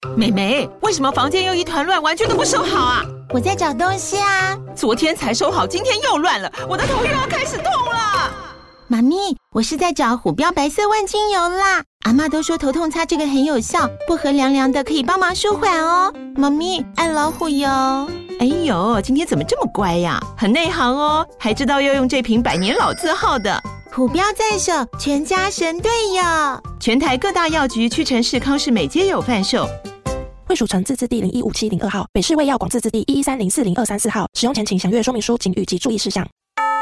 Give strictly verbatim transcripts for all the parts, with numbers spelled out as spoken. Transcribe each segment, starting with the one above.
妹妹，为什么房间又一团乱，完全都不收好啊？ 我在找东西啊。 昨天才收好，今天又乱了，我的头又要开始痛了。 妈咪，我是在找虎标白色万金油啦。阿嬷都说头痛擦这个很有效，薄荷凉凉的可以帮忙舒缓哦。妈咪，爱老虎油。 哎呦，今天怎么这么乖呀？很内行哦，还知道要用这瓶百年老字号的。 虎标在手，全家神队友。 全台各大药局、屈臣氏、康士美皆有贩售。 惠蜀城自治地零一五七零二号，北市卫药广自治地一一三零四零二三四号。使用前请详阅说明书、警语及注意事项。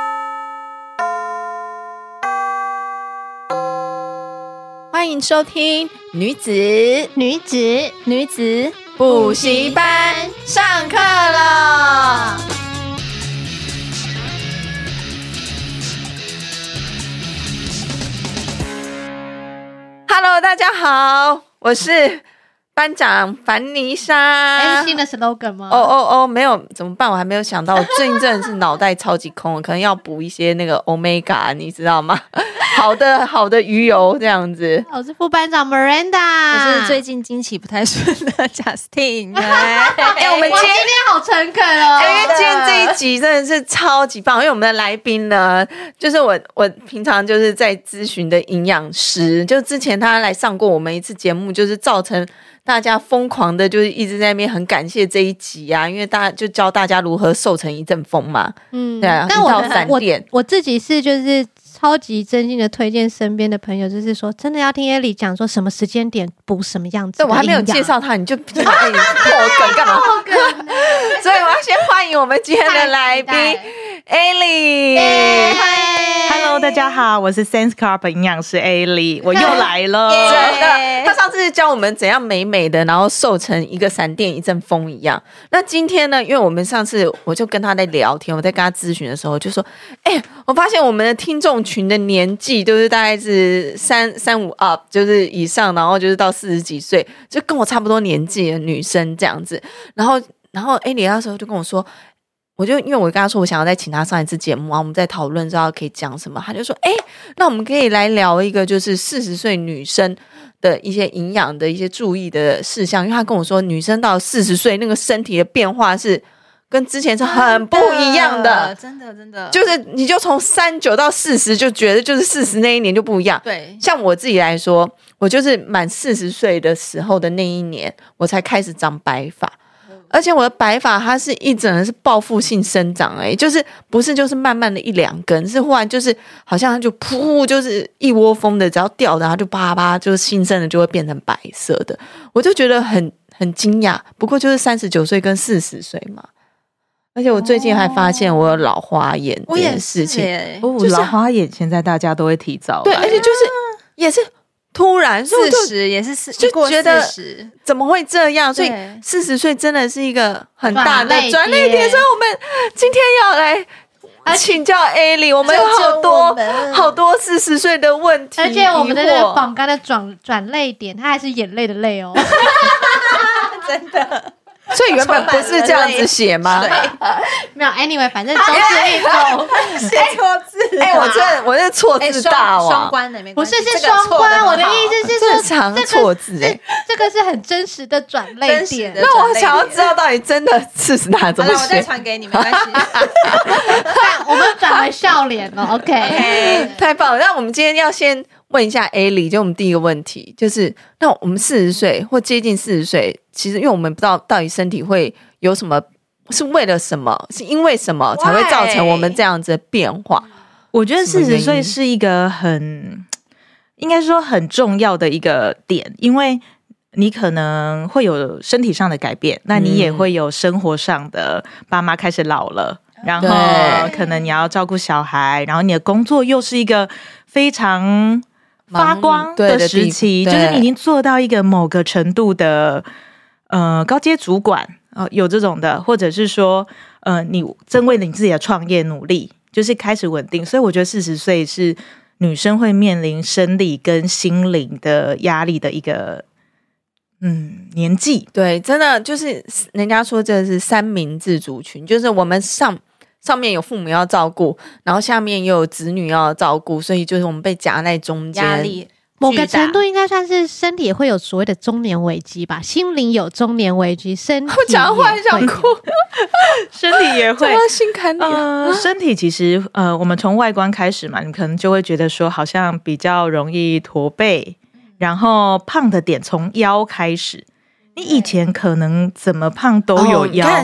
欢迎收听女子女子女子补习班上课了。Hello， 大家好，我是班长凡妮莎。 是新的 slogan 吗？ 哦哦哦，没有，怎么办？我还没有想到，我最近真的是脑袋超级空，可能要补一些那个 omega， 你知道吗？好的好的鱼油这样子。 我是副班长 Miranda， 我是最近经期不太顺的 Justin。 哎、欸，我们今天今天好诚恳哦， 因为今天这一集真的是超级棒，因为我们的来宾呢，就是我我平常就是在咨询的营养师，就之前他来上过我们一次节目，就是造成大家疯狂的，就是一直在那边很感谢这一集啊，因为大家就教大家如何瘦成一阵风嘛，嗯，对啊， 但我一道闪电， 我我自己是就是超级真心的推荐身边的朋友，就是说真的要听 Ellie 讲说什么时间点补什么样子的营养。 对，我还没有介绍他，你就破梗干嘛？所以我要先欢迎我们今天的来宾 Ellie。Hello， 大家好，我是 Sense Carb 营养师 Ellie， 我又来了。 真的，他上次教我们怎样美美的，然后瘦成一个闪电一阵风一样。那今天呢，因为我们上次我就跟他在聊天，我在跟他咨询的时候就说，哎、欸，我发现我们的听众群的年纪都是大概是三三五 up， 就是以上，然后就是到四十几岁，就跟我差不多年纪的女生这样子。然后，然后 Ellie 那时候就跟我说。我就因为我跟他说我想要再请他上一次节目啊，我们在讨论知道可以讲什么，他就说哎、欸，那我们可以来聊一个就是四十岁女生的一些营养的一些注意的事项，因为他跟我说女生到四十岁那个身体的变化是跟之前是很不一样的， 真的真的， 就是你就从三九到四十就觉得就是四十那一年就不一样。 对， 像我自己来说，我就是满四十岁的时候的那一年，我才开始长白发。而且我的白发它是一整个是报复性生长，哎、欸，就是不是就是慢慢的一两根，是忽然就是好像它就噗，就是一窝蜂的，只要掉的它就叭叭，就是新生的就会变成白色的，我就觉得很很惊讶。不过就是三十九岁跟四十岁嘛，而且我最近还发现我有老花眼这件事情， 哦，就是、老花眼现在大家都会提早， 对，而且就是也是。突然四十也是四， 就觉得怎么会这样？所以四十岁真的是一个很大的转捩点。所以我们今天要来请教 Ellie， 我们有好多好多四十岁的问题， 而且我们的那个榜杆的转转泪点，它还是眼泪的泪哦， 真的。 所以原本不是这样子写吗？ 没有 ，anyway， 反正都是一种写错字。 哎、欸，我这我这错字大王， 双关的没关系， 不是是双关。我的意思是说， 常错字哎， 这个是很真实的转泪点。 那我想要知道到底真的是哪怎么写？ 我再传给你，没关系。 我们转为笑脸了 ，OK， 太棒了。那我们今天要先问一下 Ellie， 就我们第一个问题就是，那我们四十岁或接近四十岁，其实因为我们不知道到底身体会有什么，是为了什么，是因为什么才会造成我们这样子的变化？ 我觉得四十岁是一个很，应该说很重要的一个点，因为你可能会有身体上的改变，那你也会有生活上的，爸妈开始老了。然后可能你要照顾小孩，然后你的工作又是一个非常发光的时期，就是你已经做到一个某个程度的呃高阶主管、呃、有这种的，或者是说呃你正为了你自己的创业努力，就是开始稳定。所以我觉得四十岁是女生会面临生理跟心灵的压力的一个嗯，年纪。 对，真的就是人家说这是三明治族群，就是我们上上面有父母要照顾，然后下面又有子女要照顾，所以就是我们被夹在中间， 压力某个程度应该算是身体也会有所谓的中年危机吧，心灵有中年危机，身体我讲话很想哭， 身体也会心坎里、啊呃。身体其实呃，我们从外观开始嘛，你可能就会觉得说，好像比较容易驼背，然后胖的点从腰开始。你以前可能怎么胖都有腰。 哦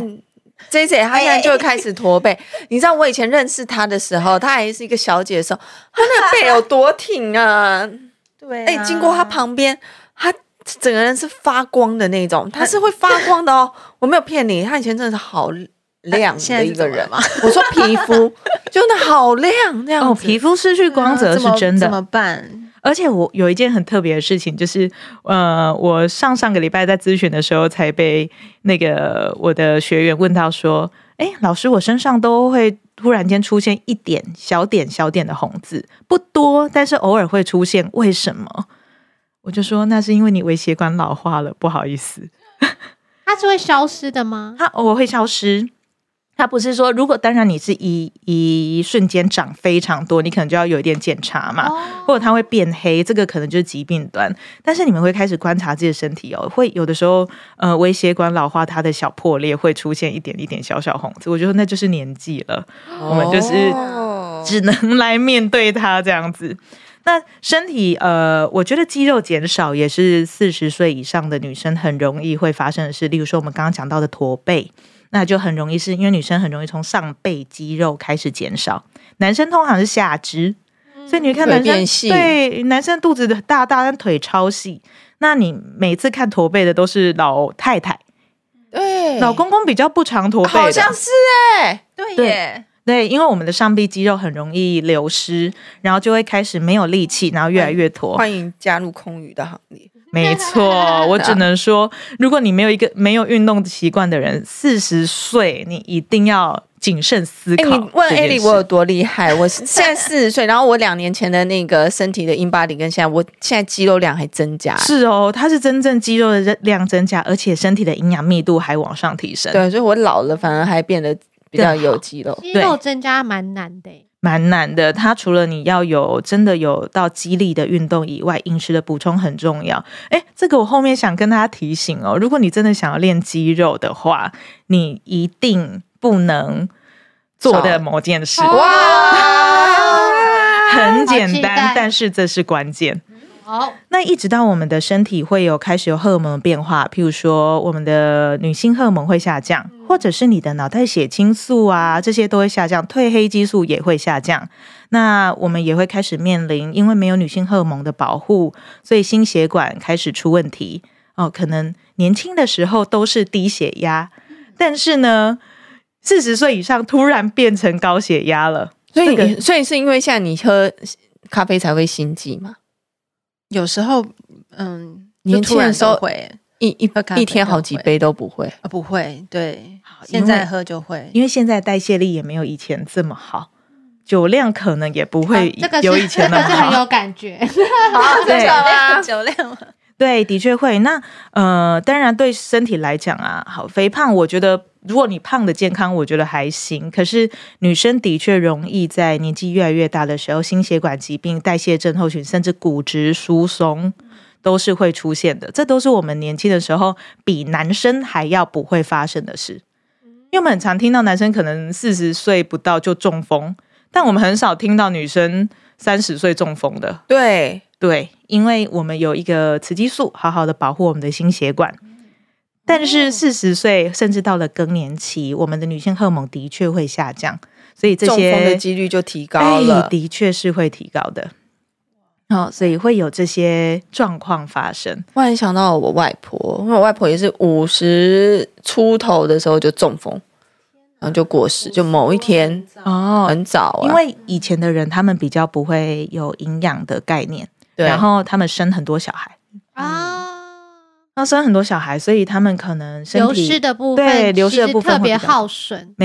J J 他现在就开始驼背，你知道我以前认识他的时候，他还是一个小姐的时候，他那个背有多挺啊！ 对、啊， 哎、欸，经过他旁边，他整个人是发光的那种，他是会发光的哦，我没有骗你，他以前真的是好亮的一个人嘛。我说皮肤就那好亮这样子， 哦，皮肤失去光泽是真的， 怎么办？而且我有一件很特别的事情，就是呃，我上上个礼拜在咨询的时候，才被那个我的学员问到说：“哎，老师，我身上都会突然间出现一点小点小点的红字，不多，但是偶尔会出现，为什么？”我就说：“那是因为你微血管老化了，不好意思。” 它是会消失的吗？ 它偶尔会消失。它不是说，如果当然你是一一瞬间长非常多，你可能就要有一点检查嘛，哦、或者它会变黑，这个可能就是疾病端。但是你们会开始观察自己的身体哦，会有的时候呃微血管老化，它的小破裂会出现一点一点小小红字，我觉得那就是年纪了，哦、我们就是只能来面对它这样子。那身体呃，我觉得肌肉减少也是四十岁以上的女生很容易会发生的事，例如说我们刚刚讲到的驼背。那就很容易是因为女生很容易从上背肌肉开始减少，男生通常是下肢，嗯、所以你看男生对男生肚子大大，但腿超细。那你每次看驼背的都是老太太， 对， 老公公比较不常驼背的， 好像是哎、欸， 对耶。 对，因为我们的上臂肌肉很容易流失，然后就会开始没有力气，然后越来越驼。 欢迎加入空余的行列。 没错，我只能说，如果你没有一个没有运动习惯的人，四十岁你一定要谨慎思考。 欸、你问艾莉我有多厉害？我现在四十岁，然后我两年前的那个身体的 InBody 跟现在，我现在肌肉量还增加。 是哦，它是真正肌肉的量增加，而且身体的营养密度还往上提升。 对，所以我老了反而还变得比较有肌肉。 肌肉增加蛮难的、欸。 蛮难的，它除了你要有真的有到肌力的运动以外，饮食的补充很重要。哎，这个我后面想跟大家提醒哦，如果你真的想要练肌肉的话，你一定不能做的某件事。哇，很简单，但是这是关键。 好， 那一直到我们的身体会有开始有荷尔蒙的变化，譬如说我们的女性荷尔蒙会下降，或者是你的脑袋血清素啊，这些都会下降，褪黑激素也会下降。那我们也会开始面临，因为没有女性荷尔蒙的保护，所以心血管开始出问题哦。可能年轻的时候都是低血压，但是呢，四十岁以上突然变成高血压了。 所以，这个、所以是因为现在你喝咖啡才会心悸吗？ 有时候，嗯， 年轻的时候会一一一天好几杯都不会， 啊、不会。对，现在喝就会， 因为现在代谢力也没有以前这么好，酒量可能也不会有以前那么好。 这个是很有感觉， 好， 对， 酒量，酒量。 对，的确会。那呃，当然对身体来讲啊，好肥胖，我觉得如果你胖的健康，我觉得还行。可是女生的确容易在年纪越来越大的时候，心血管疾病、代谢症候群，甚至骨质疏松都是会出现的。这都是我们年轻的时候比男生还要不会发生的事。因为我们很常听到男生可能四十岁不到就中风，但我们很少听到女生三十岁中风的。 对。 对，因为我们有一个雌激素好好的保护我们的心血管，但是四十岁甚至到了更年期，我们的女性荷尔蒙的确会下降，所以这些中风的几率就提高了， 哎、的确是会提高的。哦，所以会有这些状况发生。 我还想到我外婆，因为我外婆也是五十出头的时候就中风，然后就过世，就某一天哦， 很早、啊， 因为以前的人他们比较不会有营养的概念。然后他们生很多小孩啊， 要生很多小孩，所以他们可能身体流失的部分， 对流失的部分特别耗损。 没错，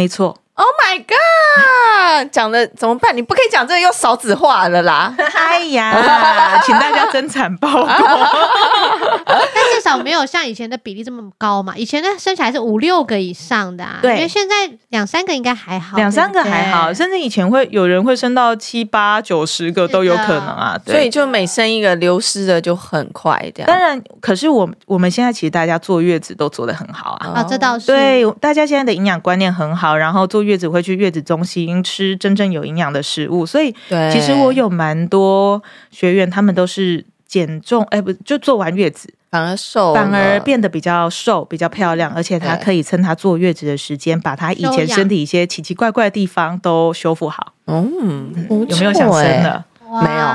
Oh my god！ 讲的怎么办？你不可以讲这个又少子化了啦！ 哎呀，请大家增产报国。 但至少没有像以前的比例这么高嘛。以前的生起来是五六个以上的、啊， 对， 因为现在两三个应该还好， 两三个还好，甚至以前会有人会生到七八九十个都有可能啊。对， 所以就每生一个流失的就很快这样。 当然，可是我我们现在其实大家坐月子都做得很好啊。 啊、哦，这倒是。 对，大家现在的营养观念很好，然后坐月子会去月子中心吃真正有营养的食物，所以其实我有蛮多学员，他们都是减重，哎，不就做完月子反而瘦， 反而变得比较瘦，比较漂亮，而且他可以趁他坐月子的时间，把他以前身体一些奇奇怪怪的地方都修复好。 嗯， 有没有想生的？ 没有。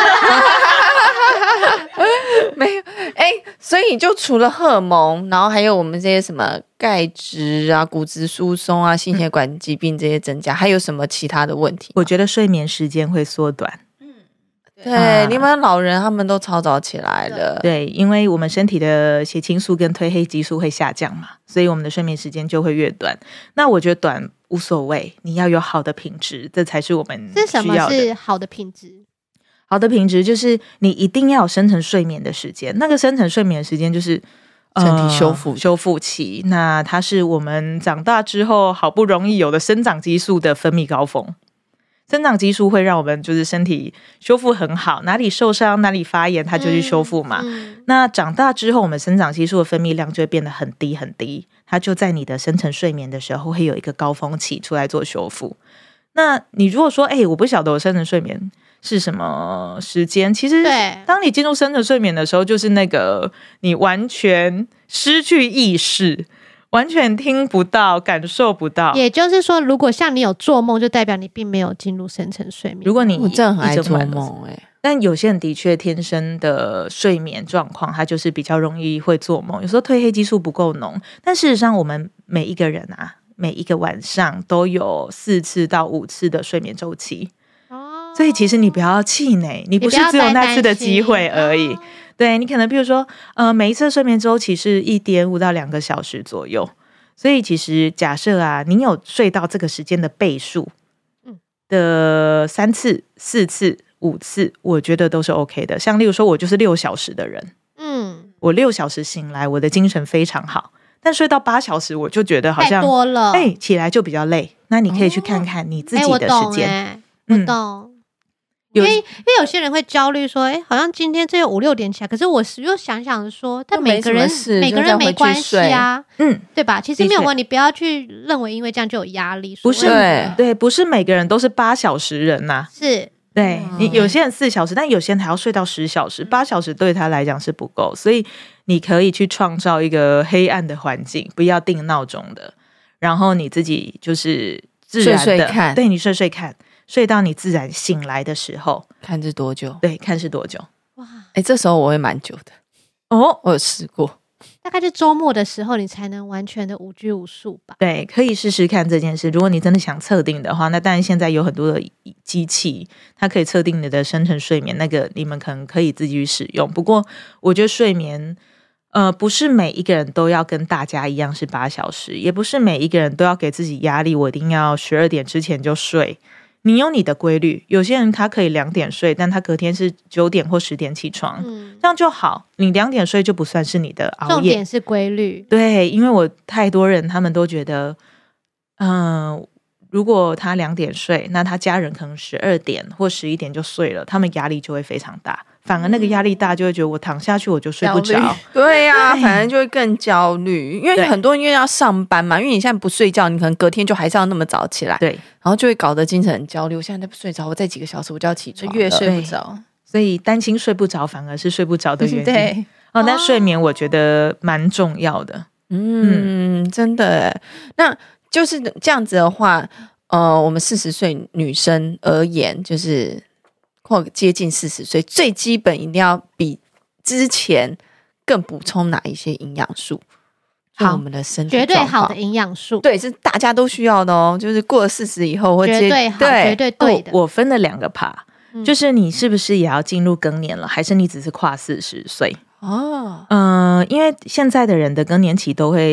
没有，哎、欸，所以就除了荷尔蒙，然后还有我们这些什么钙质啊、骨质疏松啊、心血管疾病这些增加，还有什么其他的问题？ 我觉得睡眠时间会缩短。 嗯，对，啊、你们老人他们都超早起来了。 对，因为我们身体的血清素跟褪黑激素会下降嘛，所以我们的睡眠时间就会越短。那我觉得短无所谓，你要有好的品质，这才是我们需要的。 是什么是好的品质？ 好的品质就是你一定要有深层睡眠的时间，那个深层睡眠的时间就是身体修复、呃、 修复期，那它是我们长大之后好不容易有的生长激素的分泌高峰。生长激素会让我们就是身体修复很好，哪里受伤哪里发炎它就去修复嘛、嗯嗯、那长大之后我们生长激素的分泌量就会变得很低很低，它就在你的深层睡眠的时候会有一个高峰期出来做修复。那你如果说哎、欸，我不晓得我深层睡眠是什么时间，其实当你进入深层睡眠的时候，就是那个你完全失去意识，完全听不到感受不到。 也就是说如果像你有做梦，就代表你并没有进入深层睡眠。 如果你我真的很爱做梦、欸、 但有些人的确天生的睡眠状况他就是比较容易会做梦，有时候褪黑激素不够浓，但事实上我们每一个人啊，每一个晚上都有四次到五次的睡眠周期，所以其实你不要气馁，你不是只有那次的机会而已。哦、对，你可能比如说呃，每一次睡眠周期是一点五到两个小时左右，所以其实假设啊，你有睡到这个时间的倍数的三次、四次、五次，我觉得都是 OK 的。像例如说我就是六小时的人，嗯，我六小时醒来，我的精神非常好。但睡到八小时，我就觉得好像太多了， 哎、欸，起来就比较累。那你可以去看看你自己的时间、 欸。我懂、欸，我懂。因为因为有些人会焦虑说，哎、欸，好像今天这有五六点起来，可是我又想想说，但每个人每个人没关系啊，嗯，对吧？其实没有问题，不要去认为因为这样就有压力， 不是对对，不是每个人都是八小时人呐、啊， 是。 对，你有些人四小时，但有些人还要睡到十小时，八小时对他来讲是不够，所以你可以去创造一个黑暗的环境，不要定闹钟的，然后你自己就是自然的睡睡看， 对，你睡睡看，睡到你自然醒来的时候， 看是多久？ 对，看是多久。 哇，哎，这时候我会蛮久的哦，我有试过。 大概就周末的时候，你才能完全的无拘无束吧？ 对，可以试试看这件事。如果你真的想测定的话，那当然现在有很多的机器，它可以测定你的深层睡眠，那个你们可能可以自己去使用。不过，我觉得睡眠，呃，不是每一个人都要跟大家一样是八小时，也不是每一个人都要给自己压力，我一定要十二点之前就睡。你有你的规律，有些人他可以两点睡，但他隔天是九点或十点起床、嗯、这样就好，你两点睡就不算是你的熬夜， 重点是规律。 对，因为我太多人他们都觉得嗯、呃，如果他两点睡，那他家人可能十二点或十一点就睡了，他们压力就会非常大，反而那个压力大就会觉得我躺下去我就睡不着。 对呀、啊，反正就会更焦虑，因为很多人因为要上班嘛，因为你现在不睡觉，你可能隔天就还是要那么早起来， 对， 然后就会搞得精神很焦虑。我现在再不睡着，我再几个小时我就要起床， 越睡不着， 所以担心睡不着，反而是睡不着的原因。 对， 哦，那睡眠我觉得蛮重要的。 嗯，嗯真的，那就是这样子的话，呃，我们四十岁女生而言，就是或接近四十岁，最基本一定要比之前更补充哪一些营养素？好，我们的身体绝对好的营养素， 对，是大家都需要的哦。就是过了四十以后，或绝对好，对绝对对的。 哦、我分了两个趴、嗯，就是你是不是也要进入更年了，还是你只是跨四十岁？哦，嗯、呃，因为现在的人的更年期都会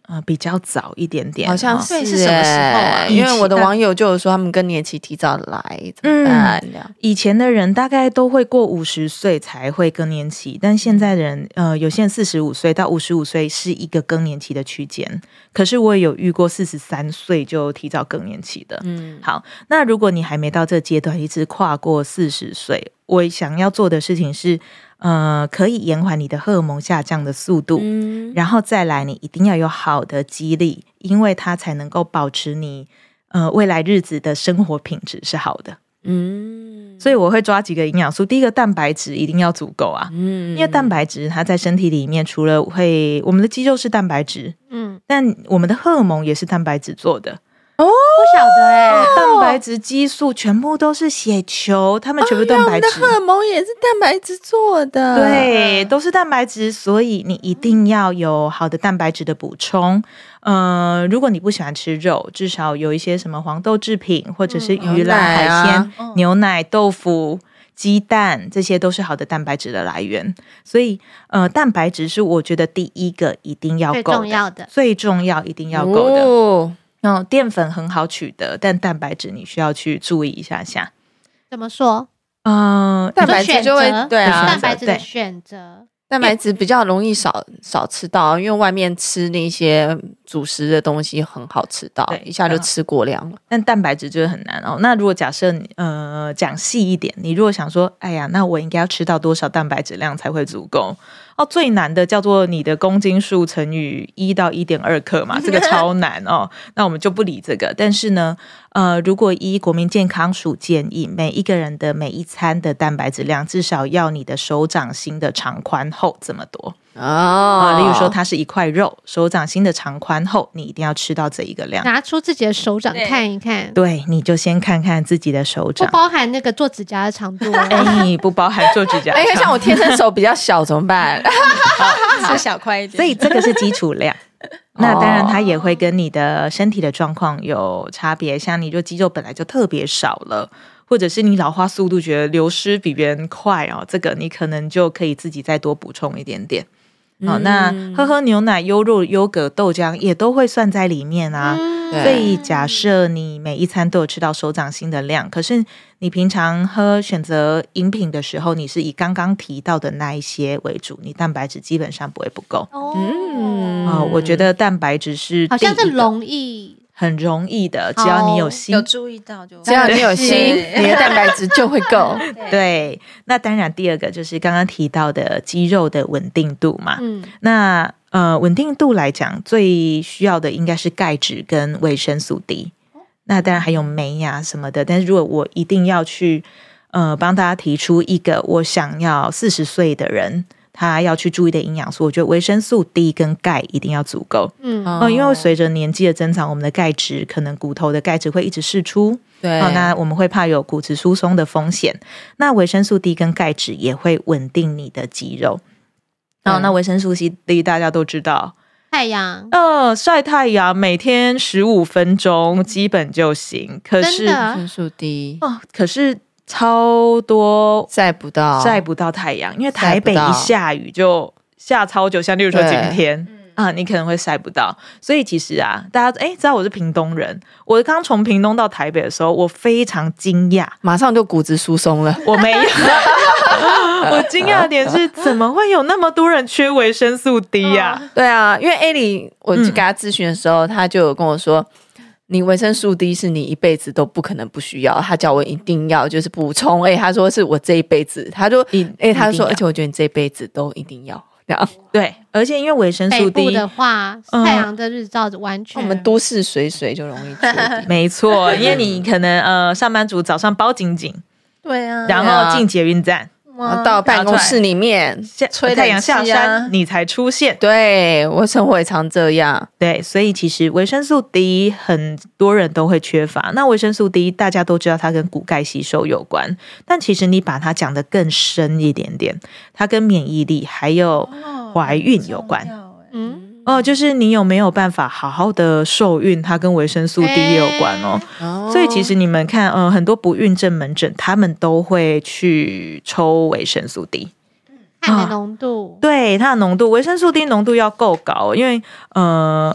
呃比较早一点点， 好像是是什么时候啊？ 因为我的网友就有说他们更年期提早来，怎么办？ 嗯，以前的人大概都会过五十岁才会更年期，但现在的人呃有些人四十五岁到五十五岁是一个更年期的区间，可是我也有遇过四十三岁就提早更年期的。嗯，好，那如果你还没到这阶段，一直跨过四十岁，我想要做的事情是呃，可以延缓你的荷尔蒙下降的速度，嗯，然后再来你一定要有好的肌力，因为它才能够保持你呃未来日子的生活品质是好的。嗯，所以我会抓几个营养素，第一个蛋白质一定要足够啊，嗯，因为蛋白质它在身体里面除了会我们的肌肉是蛋白质，嗯，但我们的荷尔蒙也是蛋白质做的。 哦，不晓得哎、欸， 蛋白质、激素全部都是血球，它们全部蛋白质。 哦、我们的荷尔蒙也是蛋白质做的， 对，都是蛋白质，所以你一定要有好的蛋白质的补充。呃，如果你不喜欢吃肉，至少有一些什么黄豆制品，或者是鱼类、海鲜、嗯、牛奶、豆腐。鸡蛋这些都是好的蛋白质的来源，所以呃，蛋白质是我觉得第一个一定要够的， 最重要的， 最重要一定要够的。哦，嗯，淀粉很好取得，但蛋白质你需要去注意一下下。 怎么说？ 呃， 蛋白质就会对啊， 蛋白质的选择。 蛋白质比较容易少少吃到，因为外面吃那些主食的东西很好吃到，一下就吃过量了。 但蛋白质就是很难哦。那如果假设呃讲细一点，你如果想说，哎呀，那我应该要吃到多少蛋白质量才会足够？哦，最难的叫做你的公斤数乘以一到一点二克嘛，这个超难哦。那我们就不理这个。但是呢，呃，如果依国民健康署建议，每一个人的每一餐的蛋白质量至少要你的手掌心的长宽厚这么多。哦、呃，例如说它是一块肉，手掌心的长宽厚，你一定要吃到这一个量。 拿出自己的手掌看一看， 对，你就先看看自己的手掌， 不包含那个做指甲的长度。 哎，不包含做指甲。 哎，像我天生手比较小怎么办？ 吃小块一点。 所以这个是基础量。那当然，它也会跟你的身体的状况有差别。像你就肌肉本来就特别少了，或者是你老化速度觉得流失比别人快哦，这个你可能就可以自己再多补充一点点。哦，那喝喝牛奶、优酪、优格、豆浆也都会算在里面啊。嗯、所以假设你每一餐都有吃到手掌心的量，可是你平常喝选择饮品的时候，你是以刚刚提到的那一些为主，你蛋白质基本上不会不够。哦，嗯哦、我觉得蛋白质是好像是容易。 很容易的，只要你有心， 有注意到就， 只要你有心，你的蛋白质就会够。 对, 对，那当然第二个就是刚刚提到的肌肉的稳定度嘛。嗯，那呃稳定度来讲，最需要的应该是钙质跟维生素 D。那当然还有镁呀什么的，但是如果我一定要去呃帮大家提出一个我想要四十岁的人。他要去注意的营养素，我觉得维生素 D 跟钙一定要足够。嗯、呃，因为随着年纪的增长，我们的钙质可能骨头的钙质会一直释出，对、呃，那我们会怕有骨质疏松的风险。那维生素 D 跟钙质也会稳定你的肌肉。哦，那维生素 D 大家都知道， 太阳， 呃，晒太阳每天十五分钟基本就行。可是维生素 D 哦，可是。超多晒不到晒不到太阳，因为台北一下雨就下超久，像例如说今天啊，你可能会晒不到。所以其实啊，大家哎知道我是屏东人，我刚从屏东到台北的时候，我非常惊讶， 马上就骨质疏松了。 我没有，我惊讶的点是怎么会有那么多人缺维生素 D 啊？ 对啊，因为 Ellie 我去给他咨询的时候，嗯、他就有跟我说。你维生素 D 是你一辈子都不可能不需要，他叫我一定要就是补充，哎、欸，他说是我这一辈子，他说，哎、欸，他说，而且我觉得你这一辈子都一定要这样。 对，而且因为维生素 D 北部的话，嗯、太阳的日照完全， 我们都市水水就容易缺。 没错，因为你可能呃上班族早上包紧紧， 对啊， 然后进捷运站。 到办公室里面吹太阳下山你才出现， 对，我生活也常这样。 对，所以其实维生素 D 很多人都会缺乏。那维生素 D 大家都知道它跟骨钙吸收有关，但其实你把它讲得更深一点点，它跟免疫力还有怀孕有关。嗯哦，就是你有没有办法好好的受孕，它跟维生素 D 也有关哦。欸、所以其实你们看，呃，很多不孕症门诊，他们都会去抽维生素 D， 看的浓度， 啊、对它的浓度，维生素 D 浓度要够高，因为呃，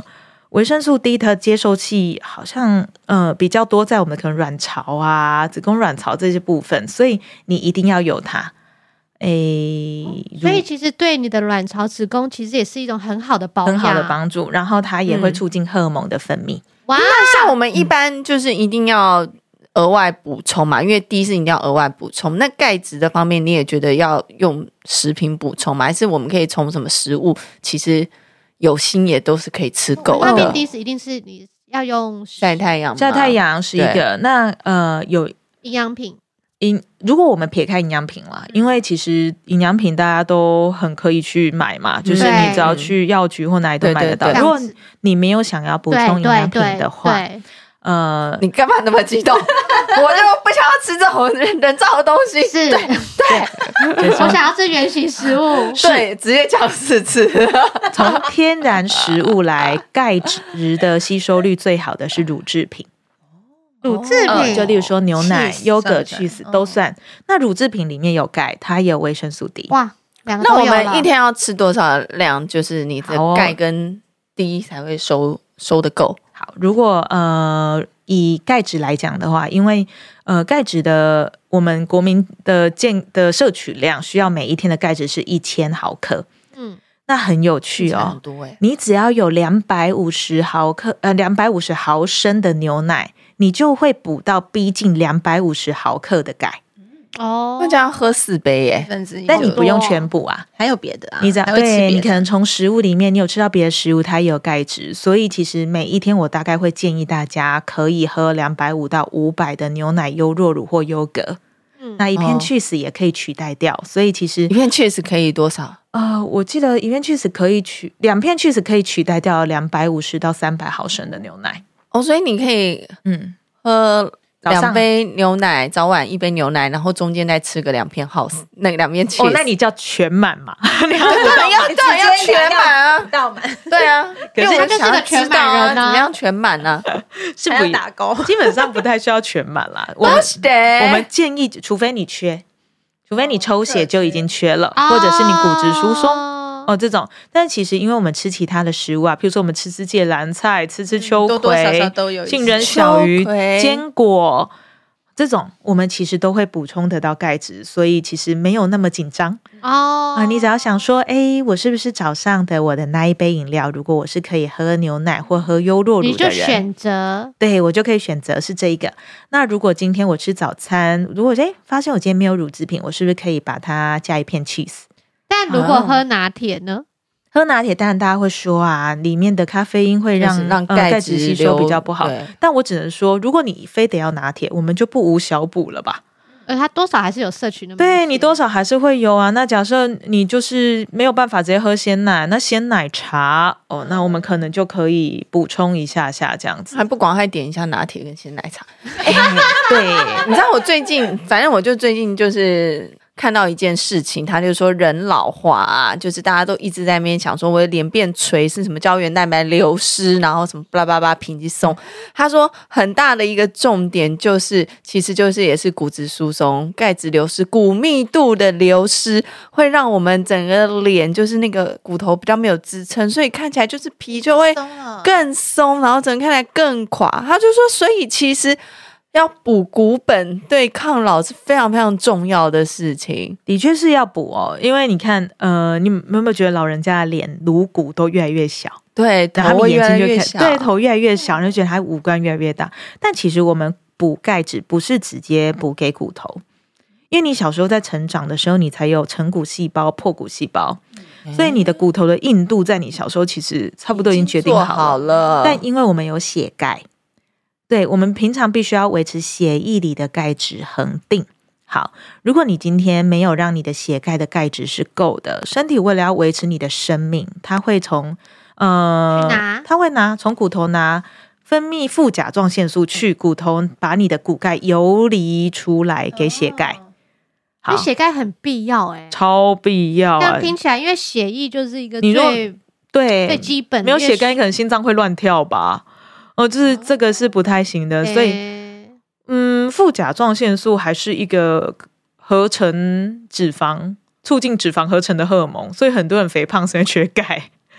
维生素 D 的接受器好像呃比较多在我们可能卵巢啊、子宫卵巢这些部分，所以你一定要有它。诶， 所以其实对你的卵巢、子宫其实也是一种很好的保养， 很好的帮助。然后它也会促进荷尔蒙的分泌。 哇、嗯，那像我们一般就是一定要额外补充嘛，因为 D 是一定要额外补充。那钙质的方面，你也觉得要用食品补充吗？还是我们可以从什么食物？其实有心也都是可以吃够的。 那边 D 是一定是你要用晒太阳， 晒太阳是一个。那呃有营养品。 营如果我们撇开营养品啦，因为其实营养品大家都很可以去买嘛，嗯、就是你只要去药局或哪里都买得到。 对对对， 如果你没有想要补充营养品的话， 对对对呃， 你干嘛那么激动？我就不想要吃这种人造的东西。 是， 对对， 我想要吃原型食物。 对，直接讲四次。 从天然食物来，钙质的吸收率最好的是乳制品。 乳制品、 呃、就例如说牛奶、优格、cheese 都算。那乳制品里面有钙，它也有维生素 D。 哇，两个那我都有了。 们一天要吃多少量？就是你的钙跟 D 才会收收的够。 好，如果呃以钙质来讲的话，因为呃钙质的我们国民的健的摄取量需要每一天的钙质是一千毫克。嗯，那很有趣哦。 很多欸、 你只要有两百五十毫克呃两百五十毫升的牛奶。你就会补到逼近两百五十毫克的钙哦， 那这样喝四杯耶， 但你不用全补啊， 还有别的啊， 你只要还会吃别的对你可能从食物里面你有吃到别的食物，它也有钙质，所以其实每一天我大概会建议大家可以喝两百五到五百的牛奶、优酪乳或优格。嗯，那一片 cheese 也可以取代掉，哦、所以其实一片 cheese 可以多少？ 呃，我记得一片 cheese 可以取两片 cheese 可以取代掉两百五十到三百毫升的牛奶。 哦，所以你可以嗯。 喝两杯牛奶，早晚一杯牛奶，然后中间再吃个两片 house，、嗯、那个两片 cheese。 哦，那你叫全满嘛？ 对，要当然要全满啊， 到满。 对啊， 可是他就是个全满人啊，怎么样全满呢、啊？ 是不打勾， 基本上不太需要全满啦。我们我们建议，除非你缺，除非你抽血就已经缺了，哦、或者是你骨质疏松。哦，这种，但其实因为我们吃其他的食物啊，譬如说我们吃吃芥蓝菜，吃吃秋葵， 多多少少都有杏仁小鱼、坚果这种，我们其实都会补充得到钙质，所以其实没有那么紧张哦。啊、呃，你只要想说，哎，我是不是早上的我的那一杯饮料，如果我是可以喝牛奶或喝优酪乳的人， 你就选择， 对我就可以选择是这一个。那如果今天我吃早餐，如果哎发现我今天没有乳制品，我是不是可以把它加一片 cheese？ 但如果喝拿铁呢？ 喝拿铁当然大家会说啊，里面的咖啡因会让、就是、 让钙质吸收比较不好。但我只能说，如果你非得要拿铁，我们就不无小补了吧。 呃，它多少还是有摄取那么对你多少还是会有啊。那假设你就是没有办法直接喝鲜奶，那鲜奶茶哦，那我们可能就可以补充一下下这样子， 还不广还点一下拿铁跟鲜奶茶。 欸、对， 你知道我最近，反正我就最近就是看到一件事情，他就说人老化啊，就是大家都一直在那边想说我的脸变垂是什么胶原蛋白流失，然后什么巴拉巴拉平肌松。他说很大的一个重点就是，其实就是也是骨质疏松、钙质流失、骨密度的流失，会让我们整个脸就是那个骨头比较没有支撑，所以看起来就是皮就会更松，然后整个看起来更垮。他就说，所以其实要补骨本对抗老是非常非常重要的事情， 的确是要补哦。因为你看，呃，你有没有觉得老人家的脸颅骨都越来越小？ 对，头越来越小， 对，头越来越小，就觉得他五官越来越大。但其实我们补钙质不是直接补给骨头，因为你小时候在成长的时候，你才有成骨细胞、破骨细胞，嗯、所以你的骨头的硬度在你小时候其实差不多已经决定好了。 好了， 但因为我们有血钙。对，我们平常必须要维持血液里的钙质恒定。好，如果你今天没有让你的血钙的钙质是够的，身体为了要维持你的生命，它会从呃，它会拿从骨头拿分泌副甲状腺素去骨头把你的骨钙游离出来给血钙。 哦、好，血钙很必要哎、欸， 超必要、啊。 这样听起来，因为血液就是一个最对最基本， 没有血钙，可能心脏会乱跳吧。哦，就是这个是不太行的，所以，嗯，副甲状腺素还是一个合成脂肪、促进脂肪合成的荷尔蒙，所以很多人肥胖是因为缺钙。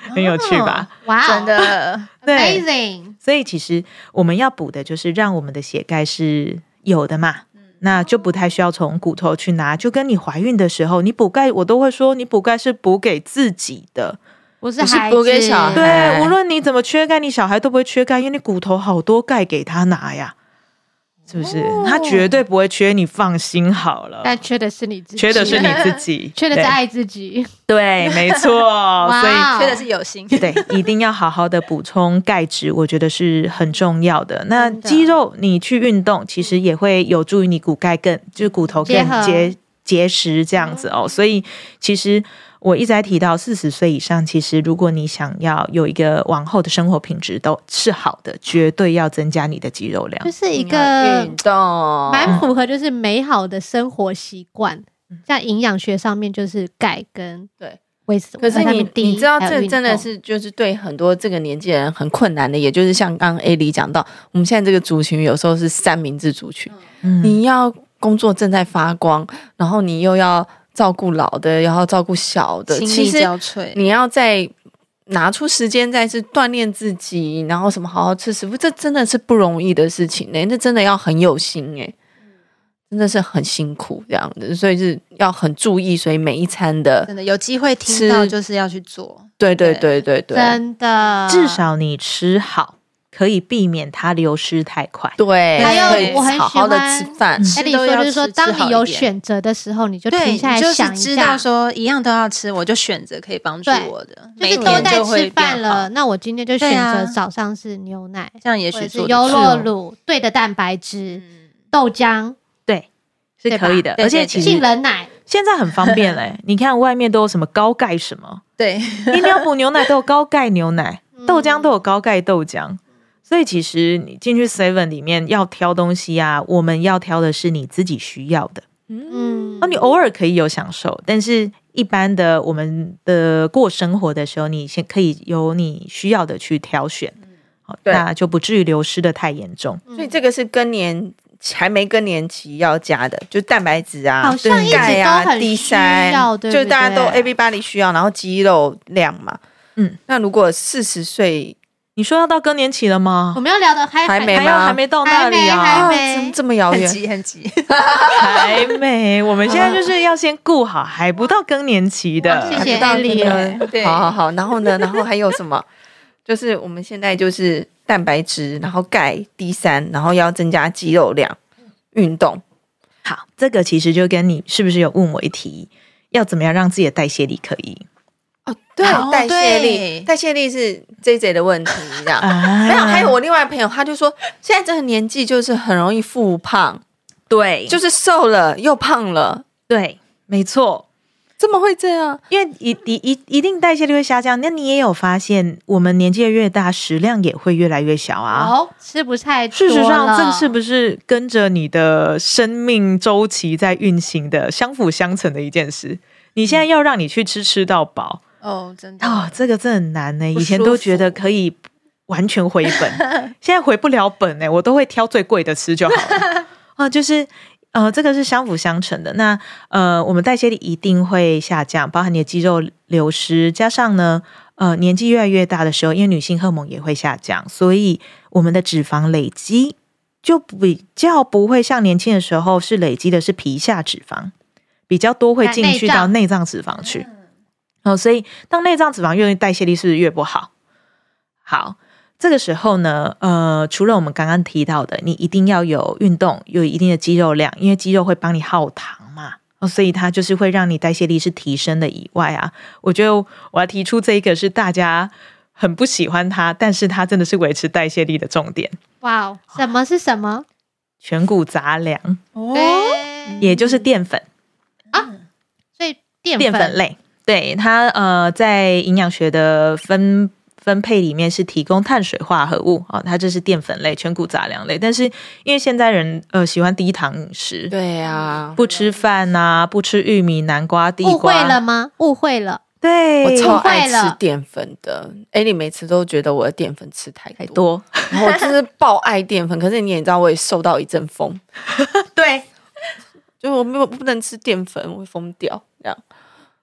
很有趣吧？ 哇、哦， 真的 amazing。 所以其实我们要补的就是让我们的血钙是有的嘛。那就不太需要从骨头去拿，就跟你怀孕的时候，你补钙，我都会说你补钙是补给自己的， 不是孩子， 补给小孩。 对，无论你怎么缺钙，你小孩都不会缺钙，因为你骨头好多钙给他拿呀，是不是？哦、他绝对不会缺，你放心好了。 但缺的是你自己， 缺的是你自己， 缺的是爱自己。 对，没错。所以缺的是有心。 对，一定要好好的补充钙质，我觉得是很重要的。那肌肉你去运动，其实也会有助于你骨钙更，就是骨头更结结实这样子哦。所以其实我一直在提到，四十岁以上，其实如果你想要有一个往后的生活品质都是好的，绝对要增加你的肌肉量， 就是一个运动， 蛮符合就是美好的生活习惯。像营养学上面就是钙跟对。 可是你你知道这真的是就是对很多这个年纪人很困难的，也就是像刚刚 A 里讲到，我们现在这个族群有时候是三明治族群，嗯、你要工作正在发光，然后你又要照顾老的，又要照顾小的， 心力交瘁， 你要再拿出时间再是锻炼自己，然后什么好好吃食物，这真的是不容易的事情呢、欸，那真的要很有心哎、欸。真的是很辛苦这样的，所以是要很注意，所以每一餐的真的有机会听到就是要去做， 对对对对对， 真的， 至少你吃好，可以避免它流失太快。 对， 还有我很喜欢好好的吃饭。 艾莉说就是说，当你有选择的时候，你就停下来想一下， 就是知道说一样都要吃，我就选择可以帮助我的， 就是都在吃饭了，那我今天就选择早上是牛奶， 这样也许是优酪乳，对的蛋白质，豆浆。 是可以的，而且其实杏仁奶现在很方便嘞、欸。你看外面都有什么高钙什么， 对， 你要补牛奶都有高钙牛奶，豆浆都有高钙豆浆。所以其实你进去 seven 里面要挑东西啊，我们要挑的是你自己需要的。嗯，哦，你偶尔可以有享受，但是一般的我们的过生活的时候，你先可以有你需要的去挑选，嗯、那就不至于流失的太严重。 所以这个是更年。还没更年期要加的，就蛋白质啊、 好像一直钙啊、D 三，就大家都 everybody 需要，然后肌肉量嘛。嗯，那如果四十岁， 你说要到更年期了吗？ 我们要聊的还还没吗？还没到那里啊， 还没， 怎么这么遥远？ 很急很急， 还没。我们现在就是要先顾好，还不到更年期的。 谢谢艾莉。 对，好好好。然后呢？然后还有什么？就是我们现在就是蛋白质，然后钙 D 三，然后要增加肌肉量，运动。 好，这个其实就跟你是不是有问我一题，要怎么样让自己的代谢力可以？ 哦，对，代谢力，代谢力是 J J 的问题，这样。啊、没有，还有我另外一个朋友，他就说，现在这个年纪就是很容易复胖， 对， 就是瘦了又胖了， 对，没错。 怎么会这样？ 因为一一一定代谢力会下降，那你也有发现，我们年纪越大，食量也会越来越小啊。 哦，吃不太多。 事实上，这是不是跟着你的生命周期在运行的，相辅相成的一件事？你现在要让你去吃吃到饱， 哦，真的哦，这个真的很难呢、欸。以前都觉得可以完全回本，现在回不了本呢、欸。我都会挑最贵的吃就好了啊，就是。呃，这个是相辅相成的。那呃，我们代谢力一定会下降，包含你的肌肉流失，加上呢，呃，年纪越来越大的时候，因为女性荷尔蒙也会下降，所以我们的脂肪累积就比较不会像年轻的时候是累积的是皮下脂肪，比较多会进去到内脏脂肪去。哦，所以当内脏脂肪越代谢力是不是越不好？好。这个时候呢，呃，除了我们刚刚提到的，你一定要有运动，有一定的肌肉量，因为肌肉会帮你耗糖嘛，哦，所以它就是会让你代谢力是提升的以外啊，我觉得我要提出这一个是大家很不喜欢它，但是它真的是维持代谢力的重点。 哇哦，什么是什么？ 全谷杂粮哦， 也就是淀粉啊，所以淀粉淀粉类，对它呃，在营养学的分。分配里面是提供碳水化合物啊、哦，它这是淀粉类、全谷杂粮类。但是因为现在人呃喜欢低糖饮食， 对呀、啊， 不吃饭啊，不吃玉米、南瓜、地瓜， 误会了吗？误会了。 对， 我超爱吃淀粉的。哎，你每次都觉得我的淀粉吃太多， 太多然后我真是爆爱淀粉。可是你也知道，我也受到一阵疯。 对， 就我没有不能吃淀粉，我会疯掉这样。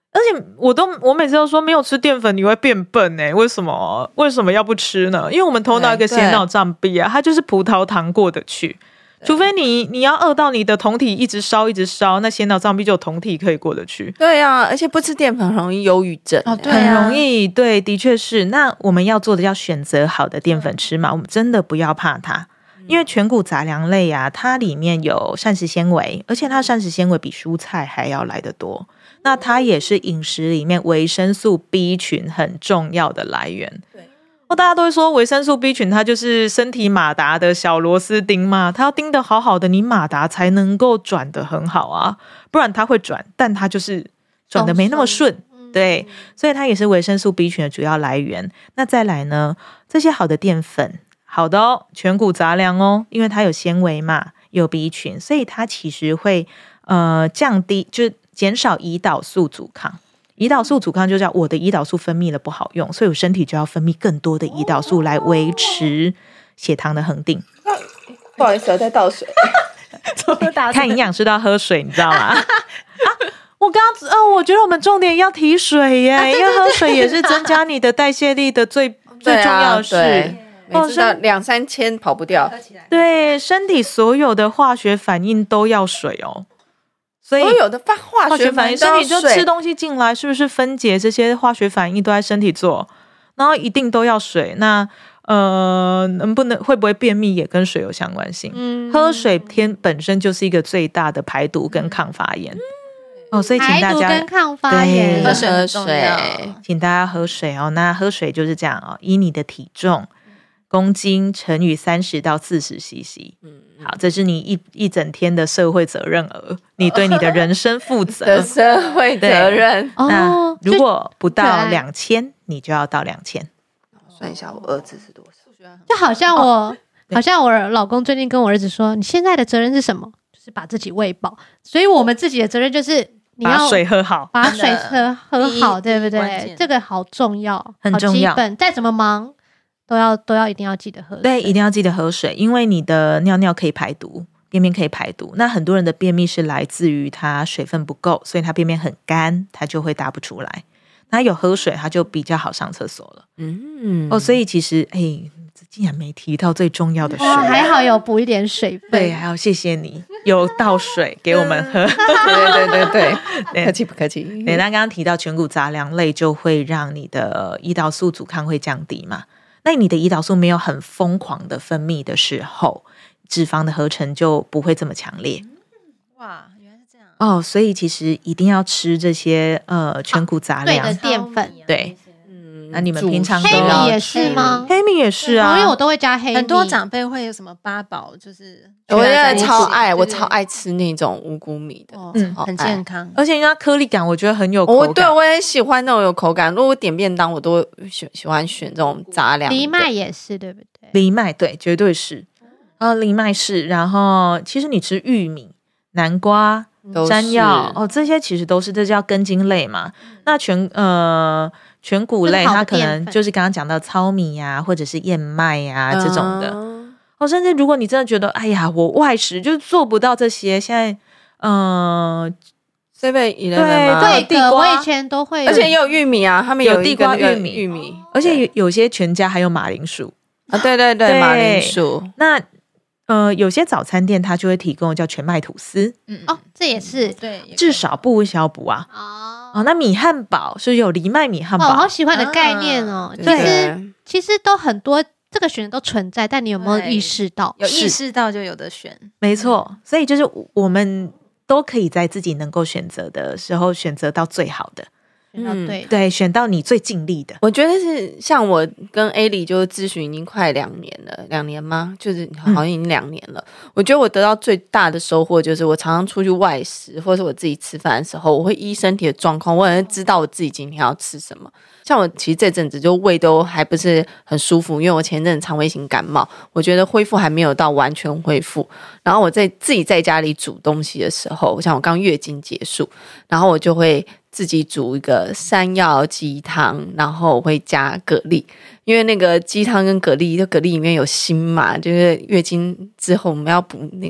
而且我都我每次都说没有吃淀粉你会变笨欸，为什么为什么要不吃呢？因为我们头脑一个血脑障壁啊，它就是葡萄糖过得去，除非你你要饿到你的酮体一直烧一直烧，那血脑障壁就有酮体可以过得去。 对啊，而且不吃淀粉很容易忧郁症、欸哦对啊、很容易，对，的确是。那我们要做的要选择好的淀粉吃嘛，我们真的不要怕它，因为全谷杂粮类啊，它里面有膳食纤维，而且它膳食纤维比蔬菜还要来得多。那它也是饮食里面维生素 B 群很重要的来源。对，哦，大家都会说维生素 B 群它就是身体马达的小螺丝钉嘛，它要钉得好好的，你马达才能够转得很好啊，不然它会转，但它就是转得没那么顺。对，所以它也是维生素 B 群的主要来源。那再来呢，这些好的淀粉，好的哦，全谷杂粮哦，因为它有纤维嘛，有 B 群，所以它其实会呃降低，就是减少胰岛素阻抗。胰岛素阻抗就叫我的胰岛素分泌了不好用，所以我身体就要分泌更多的胰岛素来维持血糖的恒定。 不好意思，我在倒水。 看营养师都要喝水，你知道吗？啊，我刚刚、哦、我觉得我们重点要提水耶，啊、对对对，因为喝水也是增加你的代谢力的最最重要的事。 每次到两三千跑不掉。 对，身体所有的化学反应都要水哦。所以所有的化学反应身体就吃东西进来，是不是分解这些化学反应都在身体做，然后一定都要水。那呃，能不能会不会便秘也跟水有相关性。嗯，喝水天本身就是一个最大的排毒跟抗发炎。嗯、哦，所以请大家排毒跟抗发炎， 喝水喝水， 请大家喝水哦。那喝水就是这样哦，以你的体重公斤乘以三十到四十 C C。嗯。好，这是你一一整天的社会责任额，你对你的人生负责的社会责任。 那如果不到两千，你就要到两千。 算一下，我儿子是多少？ 就好像我，哦、好像我老公最近跟我儿子说，你现在的责任是什么？就是把自己喂饱。所以我们自己的责任就是你要把水喝好， 把水喝喝好，对不对？这个好重要， 很重要。 好基本，再怎么忙。都要都要一定要记得喝水， 对，一定要记得喝水，因为你的尿尿可以排毒，便便可以排毒。那很多人的便秘是来自于他水分不够，所以他便便很干，他就会大不出来。那有喝水，他就比较好上厕所了。嗯，哦，所以其实哎，竟然没提到最重要的水， 哦、还好有补一点水分。 对，还要谢谢你有倒水给我们喝。 对对对对，客气不客气。 对，那刚刚提到全谷杂粮类，就会让你的胰岛素阻抗会降低嘛。那你的胰岛素没有很疯狂的分泌的时候，脂肪的合成就不会这么强烈。 哇，原来是这样哦！所以其实一定要吃这些呃全谷杂粮、 对的淀粉。 对，嗯，那你们平常黑米也是吗？ 黑米也是啊， 因为我都会加黑米。 很多长辈会有什么八宝，就是我真的超爱，我超爱吃那种五谷米的， 嗯，很健康， 而且因为它颗粒感，我觉得很有口感。 我对我也喜欢那种有口感。如果我点便当，我都喜喜欢选这种杂粮。 藜麦也是，对不对？ 藜麦对，绝对是。啊，藜麦是。然后其实你吃玉米、南瓜、山药哦，这些其实都是，这叫根茎类嘛。那全呃。全谷类它可能就是刚刚讲到糙米呀、啊，或者是燕麦呀、啊、这种的。哦，甚至如果你真的觉得哎呀，我外食就做不到这些，现在嗯 seven eleven 对地瓜，我以前都会， 而且也有玉米啊，他们有地瓜、玉米、 玉米， 而且有有些全家还有马铃薯啊，对对对，马铃薯。 那呃，有些早餐店它就会提供叫全麦吐司， 嗯哦，这也是对， 至少不小补啊。哦哦，那米汉堡是有藜麦米汉堡， 我好喜欢的概念哦。其实其实都很多这个选择都存在，但你有没有意识到？ 有意识到就有的选， 没错。所以就是我们都可以在自己能够选择的时候选择到最好的。 嗯，对对，选到你最尽力的。 我觉得是像我跟 A 里就咨询已经快两年了，两年吗？就是好像已经两年了。嗯、我觉得我得到最大的收获就是，我常常出去外食，或者是我自己吃饭的时候，我会依身体的状况，我很知道我自己今天要吃什么。像我其实这阵子就胃都还不是很舒服，因为我前阵子肠胃型感冒，我觉得恢复还没有到完全恢复。然后我在自己在家里煮东西的时候，像我刚月经结束，然后我就会自己煮一个山药鸡汤，然后我会加蛤蜊，因为那个鸡汤跟蛤蜊，就蛤蜊里面有锌嘛，就是月经之后我们要补那个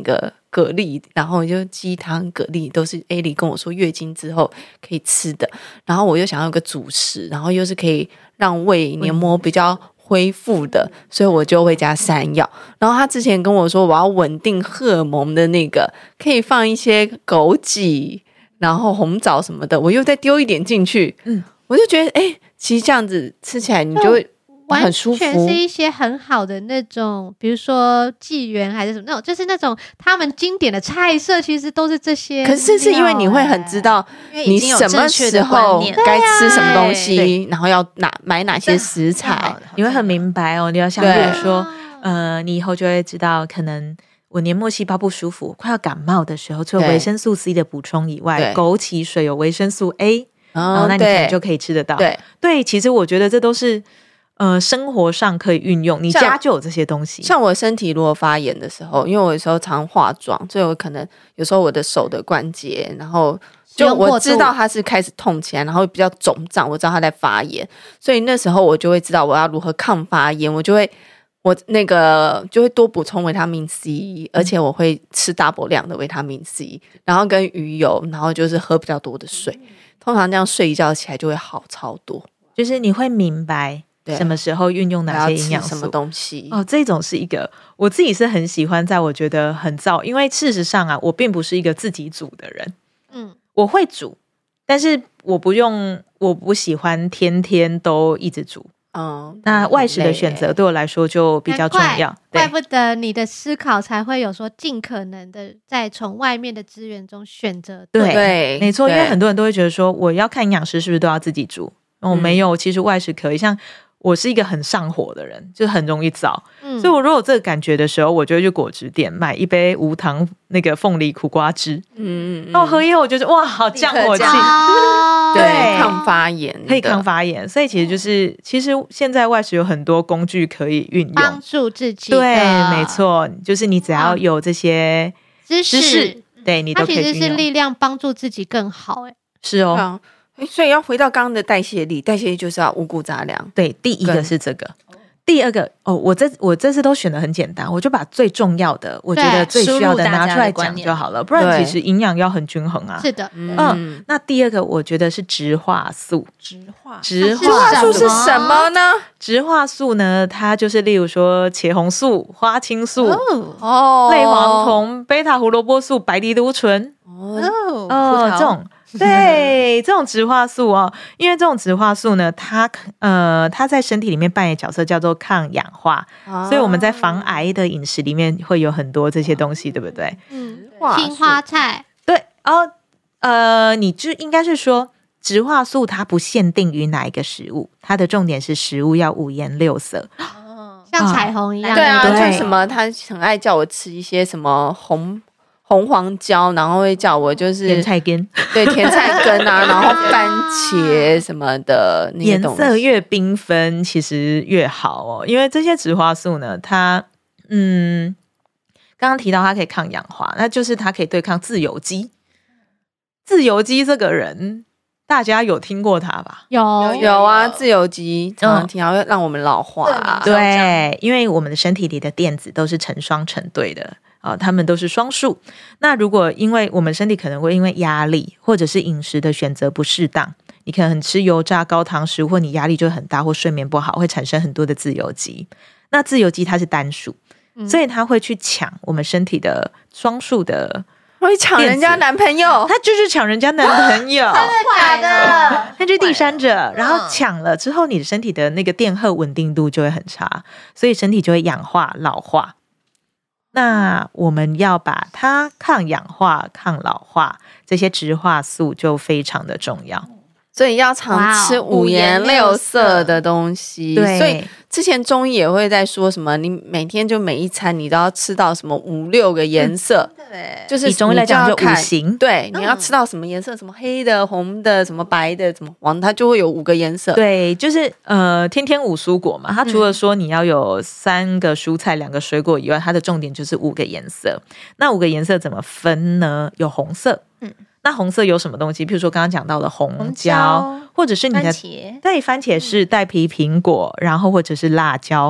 蛤蜊，然后就鸡汤蛤蜊都是 A 里跟我说月经之后可以吃的，然后我又想要有个主食，然后又是可以让胃黏膜比较恢复的，所以我就会加山药。然后他之前跟我说我要稳定荷尔蒙的那个，可以放一些枸杞，然后红枣什么的，我又再丢一点进去，嗯，我就觉得哎、欸，其实这样子吃起来你就会很舒服， 完全是一些很好的那种，比如说纪元还是什么那种，就是那种他们经典的菜色，其实都是这些。 可是是因为你会很知道你什么时候该吃什么东西，然后要哪买哪些食材， 你会很明白哦。你要像比如说，呃，你以后就会知道，可能我黏膜细胞不舒服，快要感冒的时候，除了维生素 C 的补充以外，枸杞水有维生素 A， 然后那你可能就可以吃得到。对对，其实我觉得这都是。呃，生活上可以运用，你家就有这些东西。 像我身体如果发炎的时候，因为我有时候常化妆，所以我可能有时候我的手的关节，然后就我知道它是开始痛起来，然后比较肿胀，我知道它在发炎，所以那时候我就会知道我要如何抗发炎，我就会我那个就会多补充维他命 C， 而且我会吃 double 量的维他命 C， 然后跟鱼油，然后就是喝比较多的水，通常这样睡一觉起来就会好超多， 就是你会明白。什么时候运用哪些营养素什么东西哦，这种是一个我自己是很喜欢，在我觉得很燥，因为事实上啊，我并不是一个自己煮的人，嗯，我会煮，但是我不用，我不喜欢天天都一直煮，嗯，那外食的选择对我来说就比较重要， 怪不得你的思考才会有说尽可能的在从外面的资源中选择， 对，对没错，因为很多人都会觉得说，我要看营养师是不是都要自己煮，我、哦、没有，其实外食可以，像。我是一个很上火的人，就很容易燥、嗯、所以我如果有这个感觉的时候，我就会去果汁店买一杯无糖那个凤梨苦瓜汁，嗯嗯，然后喝以后我就觉得哇，好降火气， 对，抗发炎， 可以抗发炎，所以其实就是，其实现在外食有很多工具可以运用， 帮助自己， 对，没错，就是你只要有这些知识，知识对你都可以运用， 它其实是力量帮助自己更好，哎， 是哦。 所以要回到刚刚的代谢力，代谢力就是要五谷杂粮。 对，第一个是这个，第二个哦，我这我这次都选的很简单，我就把最重要的，我觉得最需要的拿出来讲就好了，不然其实营养要很均衡啊。 是的， 嗯，嗯那第二个我觉得是植化素。 植化植化素是什么呢？ 植化素呢，它就是例如说茄红素、花青素、哦、类黄酮、贝塔胡萝卜素、白藜芦醇，哦哦，这种。对，这种植化素哦，因为这种植化素呢，它呃，它在身体里面扮演角色叫做抗氧化，哦、所以我们在防癌的饮食里面会有很多这些东西，对不对？ 嗯，青花菜， 对哦，呃，你就应该是说植化素它不限定于哪一个食物，它的重点是食物要五颜六色， 哦、像彩虹一样。 对啊，就什么他很爱叫我吃一些什么红。红黄椒，然后会叫我就是甜菜根， 对，甜菜根啊，然后番茄什么的， 颜色越缤纷其实越好哦，因为这些植化素呢，它嗯，刚刚提到它可以抗氧化，那就是它可以对抗自由基。自由基这个人，大家有听过他吧？ 有有啊，自由基常常听到会让我们老化、啊， 对，因为我们的身体里的电子都是成双成对的。哦，他们都是双数。那如果因为我们身体可能会因为压力或者是饮食的选择不适当，你可能很吃油炸高糖食物，或你压力就很大，或睡眠不好，会产生很多的自由基。那自由基它是单数、嗯、所以它会去抢我们身体的双数的， 会抢人家男朋友， 他就是抢人家男朋友， 真的假的？ 他就是第三者，然后抢了之后，你的身体的那个电荷稳定度就会很差，所以身体就会氧化老化。那我们要把它抗氧化、抗老化，这些植化素就非常的重要。 所以要常吃五颜六色的东西。对，所以之前中医也会在说什么，你每天就每一餐你都要吃到什么五六个颜色。对、嗯，就是以中医来讲就五行。 对，你要吃到什么颜色，什么黑的、红的、什么白的、什么黄，它就会有五个颜色。 对，就是呃，天天五蔬果嘛。它除了说你要有三个蔬菜、两个水果以外，它的重点就是五个颜色。那五个颜色怎么分呢？有红色，嗯。那红色有什么东西？譬如说刚刚讲到的红椒，红椒或者是你的番茄， 对，番茄是带皮苹果，然后或者是辣椒，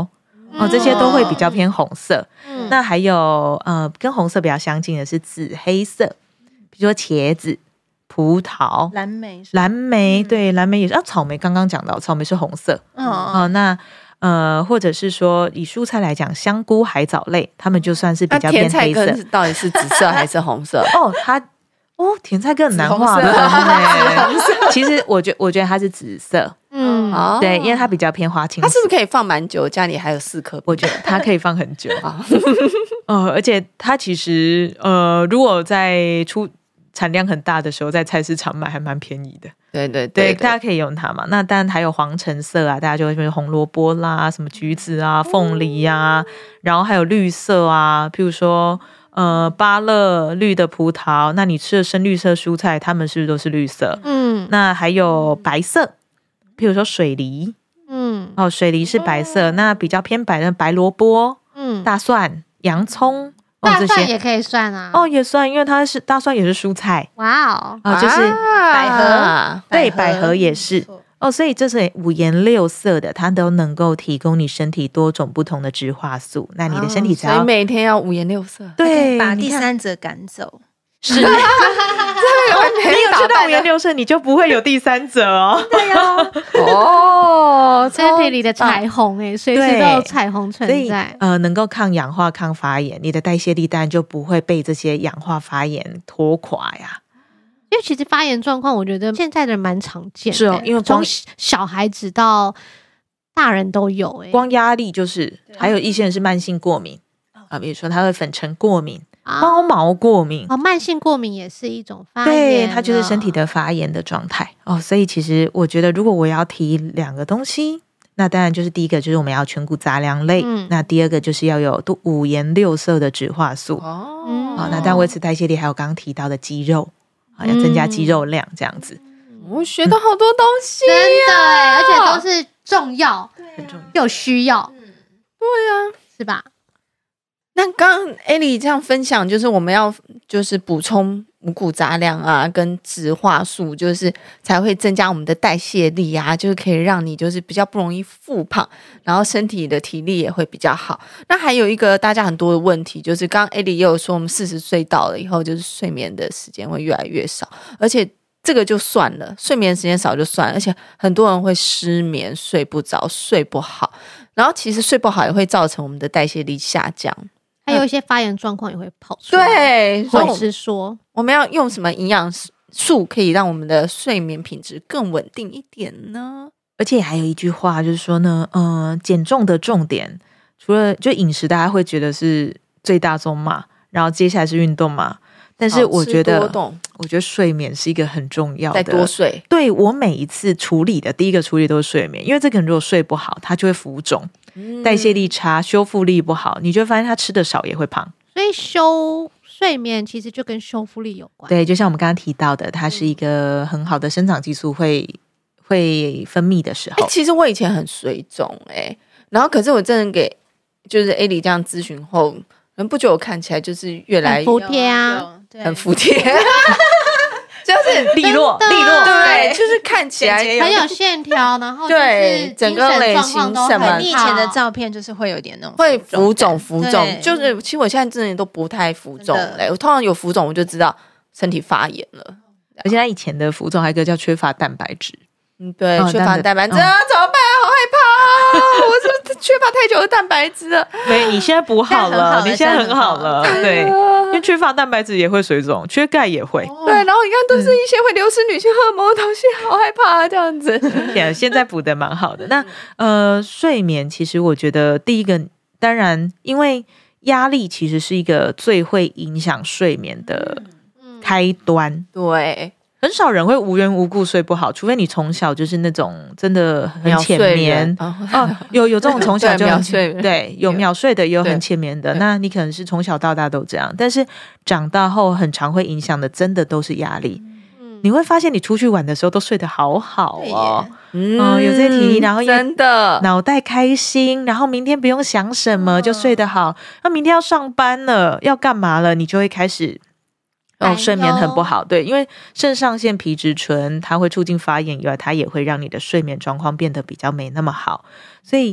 哦，这些都会比较偏红色。嗯、那还有呃，跟红色比较相近的是紫黑色，比如说茄子、葡萄、 蓝莓、 蓝莓，对，蓝莓也是。啊，草莓刚刚讲到，草莓是红色。嗯，哦，那呃，或者是说以蔬菜来讲，香菇、海藻类，它们就算是比较偏黑色。 甜菜根到底是紫色还是红色？ 哦，它哦，甜菜根很难画的。其实我觉我觉得它是紫色。嗯，对，因为它比较偏花青。 它是不是可以放蛮久？家里还有四颗， 我觉得它可以放很久啊。呃，而且它其实呃，如果在出产量很大的时候，在菜市场买还蛮便宜的。 对对 对, 对, 对，大家可以用它嘛。那当然还有黄橙色啊，大家就会说红萝卜啦，什么橘子啊、凤梨啊，然后还有绿色啊，譬如说呃芭乐、绿的葡萄。那你吃的深绿色蔬菜，它们是不是都是绿色？嗯，那还有白色。譬如说水梨，嗯，哦，水梨是白色，哦、那比较偏白的白萝卜，嗯，大蒜、洋葱， 哦、大蒜也可以算啊， 哦，也算，因为它是大蒜也是蔬菜， 哇哦， 啊、哦，就是百合， 对，百合也是，哦，所以这是五颜六色的，它都能够提供你身体多种不同的植化素，那你的身体才要、 哦、所以每天要五颜六色， 对， 把第三者赶走。 是，你有吃到五颜六色，你就不会有第三者哦。 对呀，哦，身体里的彩虹哎，随时都有彩虹存在。 呃，能够抗氧化、抗发炎，你的代谢力当然就不会被这些氧化发炎拖垮呀。 因为其实发炎状况，我觉得现在的人蛮常见的， 是哦，因为从小孩子到大人都有哎。 光压力就是，还有一些人是慢性过敏啊，比如说他会粉尘过敏。包毛过敏哦，慢性过敏也是一种发炎， 对，它就是身体的发炎的状态哦。所以其实我觉得，如果我要提两个东西，那当然就是第一个就是我们要全谷杂粮类，嗯、那第二个就是要有五颜六色的植化素哦。嗯、哦，那当然维持代谢力，还有刚刚提到的肌肉啊、哦，要增加肌肉量这样子。 我、嗯、学到好多东西、 嗯，真的哎，而且都是重要，很重要又需要，嗯， 对啊， 是吧？ 那刚刚 Ellie 这样分享，就是我们要就是补充五谷杂粮啊，跟植化素，就是才会增加我们的代谢力啊，就是可以让你就是比较不容易复胖，然后身体的体力也会比较好。那还有一个大家很多的问题，就是刚刚 Ellie 也有说，我们四十岁到了以后，就是睡眠的时间会越来越少，而且这个就算了，睡眠时间少就算了，而且很多人会失眠、睡不着、睡不好，然后其实睡不好也会造成我们的代谢力下降。 还有一些发炎状况也会跑出来， 对， 或者是说我们要用什么营养素可以让我们的睡眠品质更稳定一点呢？ 而且还有一句话就是说呢，呃，减重的重点除了就饮食，大家会觉得是最大宗嘛，然后接下来是运动嘛，但是我觉得我觉得睡眠是一个很重要的， 再多睡。 对，我每一次处理的第一个处理都是睡眠，因为这个人如果睡不好，他就会浮肿。代谢力差，修复力不好，你就会发现他吃的少也会胖。 所以修睡眠其实就跟修复力有关。 对，就像我们刚刚提到的，它是一个很好的生长激素会会分泌的时候。 欸、其实我以前很水肿哎、欸，然后可是我真的给就是 Ellie 这样咨询后，不觉得我看起来就是越来越服帖啊， 很服帖。 就是利落利落， 对，就是看起来很有线条，然后对整个类型什么， 你以前的照片就是会有点那种会浮肿浮肿，就是其实我现在真的都不太浮肿嘞，我通常有浮肿我就知道身体发炎了， 而且他以前的浮肿还有一个叫缺乏蛋白质， 嗯，对，缺乏蛋白质啊，怎么办？好害怕啊！我是不是缺乏太久的蛋白质了？ 没，你现在补好了，你现在很好了，对。因为缺乏蛋白质也会水肿，缺钙也会。 对，然后你看都是一些会流失女性荷尔蒙的东西，好害怕啊，这样子。 对，现在补的蛮好的。那呃，睡眠其实我觉得第一个，当然因为压力其实是一个最会影响睡眠的开端。嗯、 对。 很少人会无缘无故睡不好，除非你从小就是那种真的很浅眠哦，有有这种从小就秒睡， 对，有秒睡的，也有很浅眠的。那你可能是从小到大都这样，但是长大后很常会影响的，真的都是压力。嗯、你会发现你出去玩的时候都睡得好好哦，嗯、哦，有这些体力，然后真的脑袋开心，然后明天不用想什么、嗯、就睡得好。那明天要上班了，要干嘛了，你就会开始。哦，睡眠很不好，对，因为肾上腺皮质醇它会促进发炎以外，它也会让你的睡眠状况变得比较没那么好，所以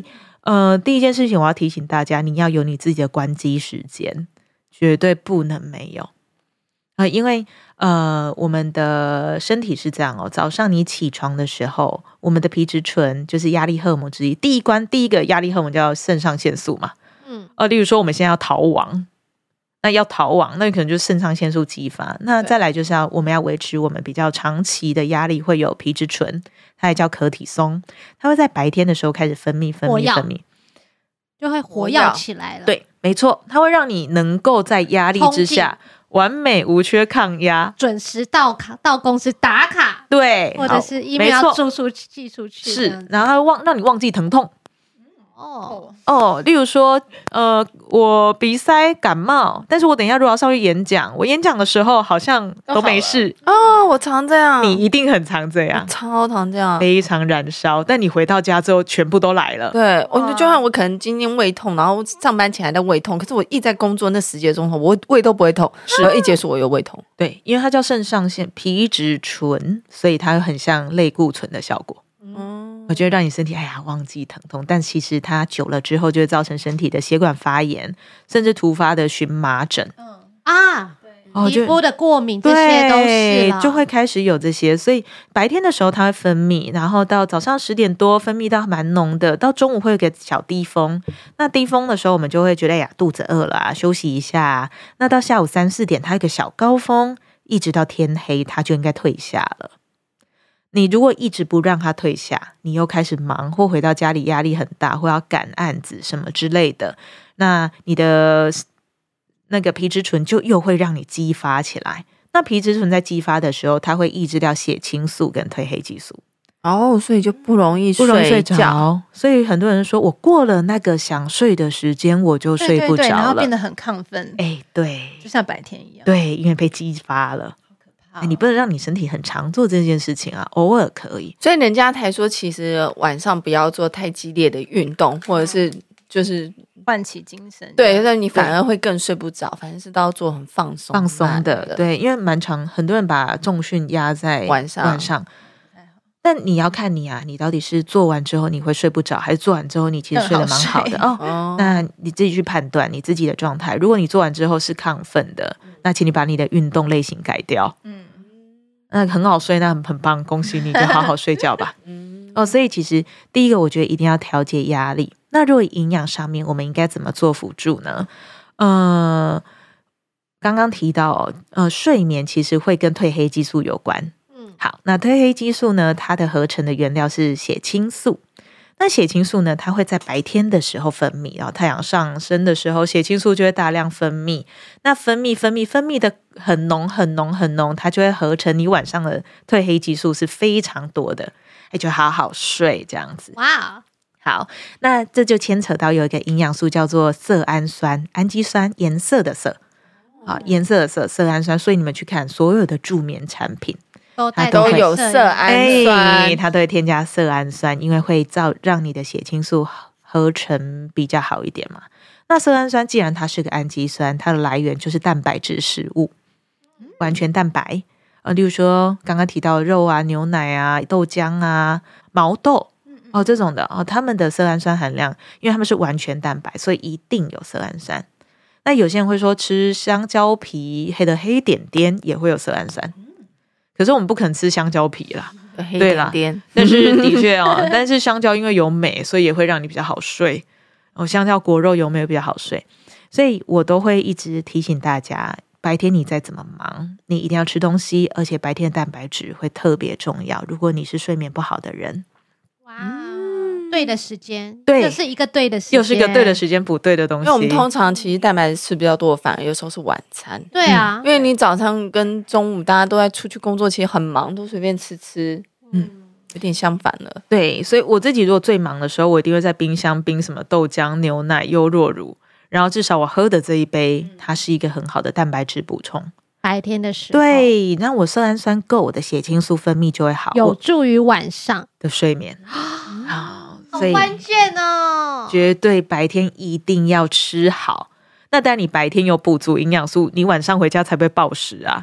呃，第一件事情我要提醒大家，你要有你自己的关机时间，绝对不能没有。呃，因为呃，我们的身体是这样哦，早上你起床的时候，我们的皮质醇就是压力荷尔蒙之一，第一关第一个压力荷尔蒙叫肾上腺素嘛。嗯，呃，例如说我们现在要逃亡，那要逃亡，那可能就是肾上腺素激发。那再来就是要我们要维持我们比较长期的压力，会有皮质醇，它也叫可体松，它会在白天的时候开始分泌分泌分泌， 就会活跃起来了。 对，没错，它会让你能够在压力之下完美无缺抗压， 准时到卡到公司打卡， 对， 或者是 email 住宿寄出去， 是，然后它忘让你忘记疼痛。 哦哦，例如说，呃，我鼻塞感冒，但是我等一下如果要上去演讲，我演讲的时候好像都没事哦，我常这样， 你一定很常这样， 超常这样， 非常燃烧。但你回到家之后，全部都来了。 对，我就算我可能今天胃痛，然后上班前还在胃痛，可是我一在工作那十节钟头，我胃都不会痛，然后一结束我有胃痛。 对，因为它叫肾上腺皮质醇，所以它很像类固醇的效果。嗯，我觉得让你身体哎呀忘记疼痛，但其实它久了之后就会造成身体的血管发炎，甚至突发的荨麻疹。嗯啊，对，皮肤的过敏这些都是了， 就会开始有这些。所以白天的时候它会分泌，然后到早上十点多分泌到蛮浓的，到中午会有个小低峰。那低峰的时候我们就会觉得哎呀肚子饿了啊，休息一下啊。那到下午三四点它有个小高峰，一直到天黑它就应该退下了。你如果一直不让它退下，你又开始忙或回到家里压力很大，或要赶案子什么之类的，那你的那个皮质醇就又会让你激发起来。那皮质醇在激发的时候，它会抑制掉血清素跟褪黑激素， 哦，所以就不容易睡不容易睡着。所以很多人说我过了那个想睡的时间，我就睡不着了，对对对， 然后变得很亢奋。 哎，对， 就像白天一样。 对，因为被激发了。欸、你不能让你身体很常做这件事情啊，偶尔可以。 所以人家才说，其实晚上不要做太激烈的运动，或者是就是唤起精神。 对，但你反而会更睡不着。反正是都要做很放松、 放松的。对，因为蛮长，很多人把重训压在晚上。晚上，但你要看你啊，你到底是做完之后你会睡不着，还是做完之后你其实睡得蛮好的哦？哦，那你自己去判断你自己的状态。如果你做完之后是亢奋的，那请你把你的运动类型改掉。嗯。那很好睡，那很很棒，恭喜你，就好好睡觉吧。哦，所以其实第一个，我觉得一定要调节压力。那如果营养上面，我们应该怎么做辅助呢？呃，刚刚提到，呃，睡眠其实会跟褪黑激素有关。嗯，好，那褪黑激素呢，它的合成的原料是血清素。那血清素呢，它会在白天的时候分泌，然后太阳上升的时候，血清素就会大量分泌。那分泌分泌分泌的很浓很浓很浓，它就会合成你晚上的褪黑激素是非常多的，哎，就好好睡这样子。 哇， 好，那这就牵扯到有一个营养素叫做色氨酸，氨基酸，颜色的色，好，颜色的色，色氨酸。所以你们去看所有的助眠产品。 它都有色氨酸、 哎，它都会添加色氨酸，因为会造让你的血清素合成比较好一点嘛。那色氨酸既然它是个氨基酸，它的来源就是蛋白质食物，完全蛋白。呃，例如说刚刚提到肉啊、牛奶啊、豆浆啊、毛豆哦这种的哦，它们的色氨酸含量，因为它们是完全蛋白，所以一定有色氨酸。那有些人会说吃香蕉皮黑的黑点点也会有色氨酸。可是我们不可能吃香蕉皮啦， 对啦， 但是的确哦，但是香蕉因为有镁，所以也会让你比较好睡。哦，香蕉果肉有镁比较好睡，所以我都会一直提醒大家，白天你再怎么忙，你一定要吃东西，而且白天的蛋白质会特别重要。如果你是睡眠不好的人， 哇。对的时间， 对， 又是一个对的时间， 又是一个对的时间补对的东西。 因为我们通常其实蛋白质吃比较多，反而有时候是晚餐。 对啊、 嗯，因为你早上跟中午大家都在出去工作，其实很忙，都随便吃吃，嗯，有点相反了。 对，所以我自己如果最忙的时候，我一定会在冰箱冰什么豆浆、牛奶、优酪乳，然后至少我喝的这一杯，它是一个很好的蛋白质补充。 白天的时候， 对，那我色氨酸够，我的血清素分泌就会好， 有助于晚上的睡眠。好。 好关键哦！ 绝对白天一定要吃好。那但你白天有补足营养素，你晚上回家才不会暴食啊。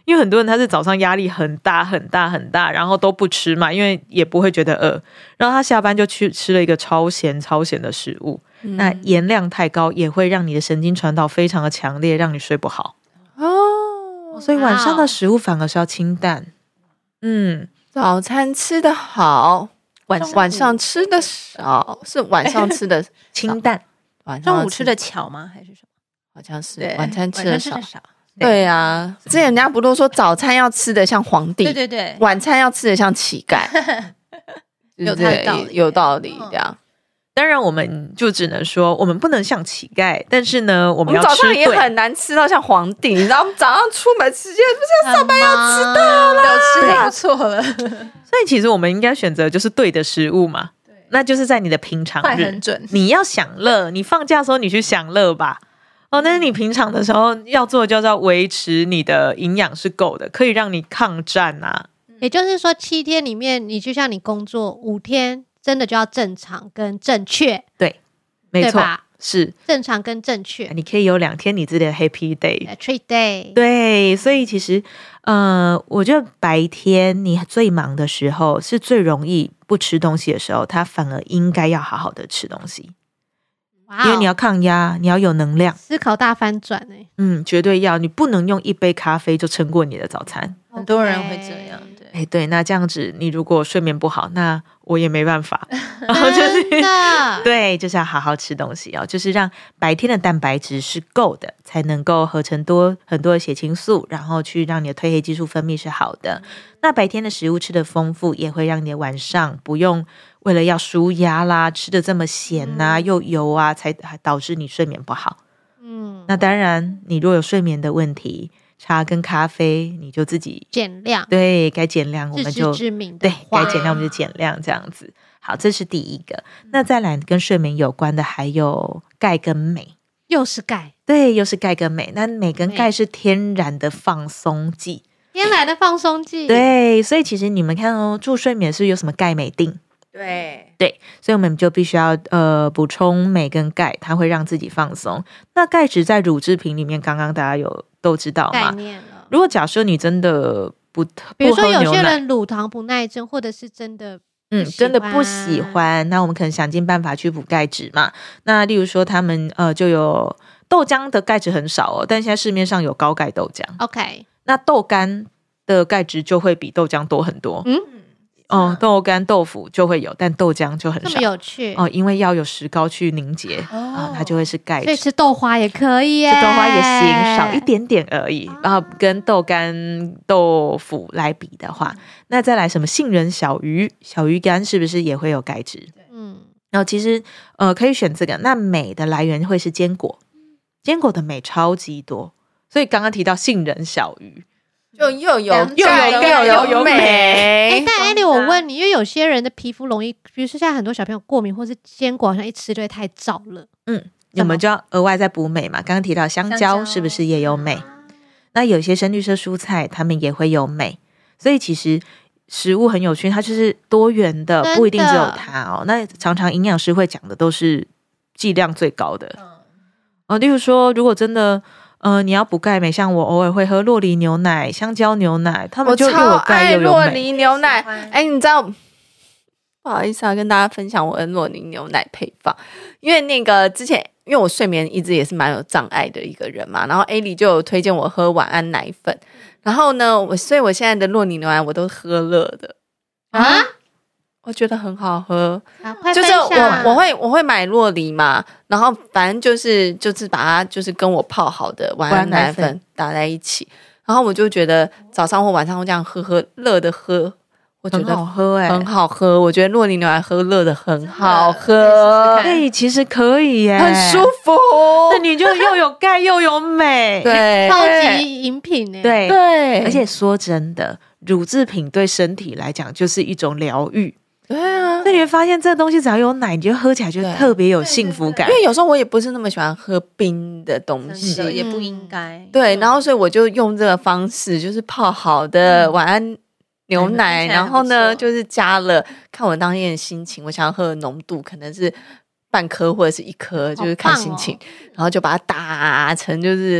因为很多人他是早上压力很大很大很大，然后都不吃嘛，因为也不会觉得饿，然后他下班就去吃了一个超咸超咸的食物，嗯、那盐量太高也会让你的神经传导非常的强烈，让你睡不好哦。所以晚上的食物反而是要清淡。嗯， 早餐吃得好，晚晚上吃的少，是晚上吃的清淡， 晚上中午吃的巧吗？还是什么？ 好像是晚餐吃的少。对啊，之前人家不都说早餐要吃的像皇帝， 对对对， 晚餐要吃的像乞丐， 有他的道理， 有道理这样。 当然，我们就只能说我们不能像乞丐，但是呢，我们要吃对。 我们早上也很难吃到像皇帝，你知道，我们早上出门时间不是要上班要迟到了， 有吃就不错了。 所以其实我们应该选择就是对的食物嘛，那就是在你的平常日， 很准。 你要享乐，你放假的时候你去享乐吧。哦，但是你平常的时候要做的就是要维持你的营养是够的，可以让你抗战啊。 也就是说，七天里面，你就像你工作五天，真的就要正常跟正确。 对，没错，是正常跟正确。 你可以有两天你自己的 happy day、treat day。 对，所以其实，呃，我觉得白天你最忙的时候是最容易不吃东西的时候，他反而应该要好好的吃东西。因为你要抗压，你要有能量， 思考大翻转哎、欸， 嗯，绝对要，你不能用一杯咖啡就撑过你的早餐， 很多人会这样，对， 哎，对，那这样子，你如果睡眠不好，那我也没办法，然后就是对，就是要好好吃东西哦，就是让白天的蛋白质是够的，才能够合成多很多的血清素，然后去让你的褪黑激素分泌是好的。那白天的食物吃得丰富，也会让你的晚上不用为了要舒压啦，吃的这么咸啊、嗯、又油啊，才导致你睡眠不好。嗯，那当然，你如果有睡眠的问题，茶跟咖啡你就自己减量。 对，该减量我们就自知之明对，该减量我们就减量这样子。好，这是第一个。那再来跟睡眠有关的还有钙跟镁， 又是钙， 对，又是钙跟镁。那镁跟钙是天然的放松剂。 天然的放松剂， 对，所以其实你们看哦，助睡眠是有什么钙镁锭？ 对对，所以我们就必须要呃补充镁跟钙，它会让自己放松。那钙质在乳制品里面，刚刚大家有都知道嘛？ 概念了。 如果假设你真的不， 比如说有些人乳糖不耐症，或者是真的嗯真的不喜欢，那我们可能想尽办法去补钙质嘛。那例如说他们呃就有豆浆的钙质很少哦，但现在市面上有高钙豆浆。 OK。 那豆干的钙质就会比豆浆多很多，嗯，哦，豆干、豆腐就会有，但豆浆就很少。 这么有趣哦，因为要有石膏去凝结啊、哦呃，它就会是钙质。 所以吃豆花也可以耶， 吃豆花也行，少一点点而已。然后跟豆干、豆腐来比的话，那再来什么杏仁小鱼、小鱼干是不是也会有钙质？嗯，然后其实呃可以选这个。那镁的来源会是坚果，坚果的镁超级多。所以刚刚提到杏仁小鱼， 就又有又有又有有镁。 哎，但艾莉，我问你，因为有些人的皮肤容易，比如说现在很多小朋友过敏，或是坚果好像一吃就会太燥了。 嗯，我们就要额外再补镁嘛。刚刚提到香蕉, 香蕉是不是也有镁？那有些深绿色蔬菜，它们也会有镁。所以其实食物很有趣，它就是多元的，不一定只有它哦。那常常营养师会讲的都是剂量最高的。哦，例如说，如果真的。呃，你要补钙镁，像我偶尔会喝酪梨牛奶、香蕉牛奶，他们就又有钙又有镁。 我超爱酪梨牛奶，哎，你知道？不好意思啊，跟大家分享我的酪梨牛奶配方，因为那个之前，因为我睡眠一直也是蛮有障碍的一个人嘛，然后 A 里就有推荐我喝晚安奶粉，然后呢，我所以我现在的酪梨牛奶我都喝热的啊。我觉得很好喝，就是我我会我会买酪梨嘛，然后反正就是就是把它就是跟我泡好的晚安奶粉打在一起，然后我就觉得早上或晚上会这样喝喝热的喝，我觉得很好喝哎、欸， 很好喝。我觉得酪梨牛奶喝热的很好喝， 哎，其实可以耶、欸， 很舒服。 那你就又有钙又有镁， 对， 超级饮品哎、欸， 对对。 而且说真的，乳制品对身体来讲就是一种疗愈。 对啊， 所以你会发现这个东西只要有奶，你就喝起来就特别有幸福感。 因为有时候我也不是那么喜欢喝冰的东西， 也不应该。 对，然后所以我就用这个方式，就是泡好的晚安牛奶，嗯、然后呢就是加了，看我当天的心情，我想要喝的浓度可能是半颗或者是一颗，就是看心情，哦、然后就把它打成就是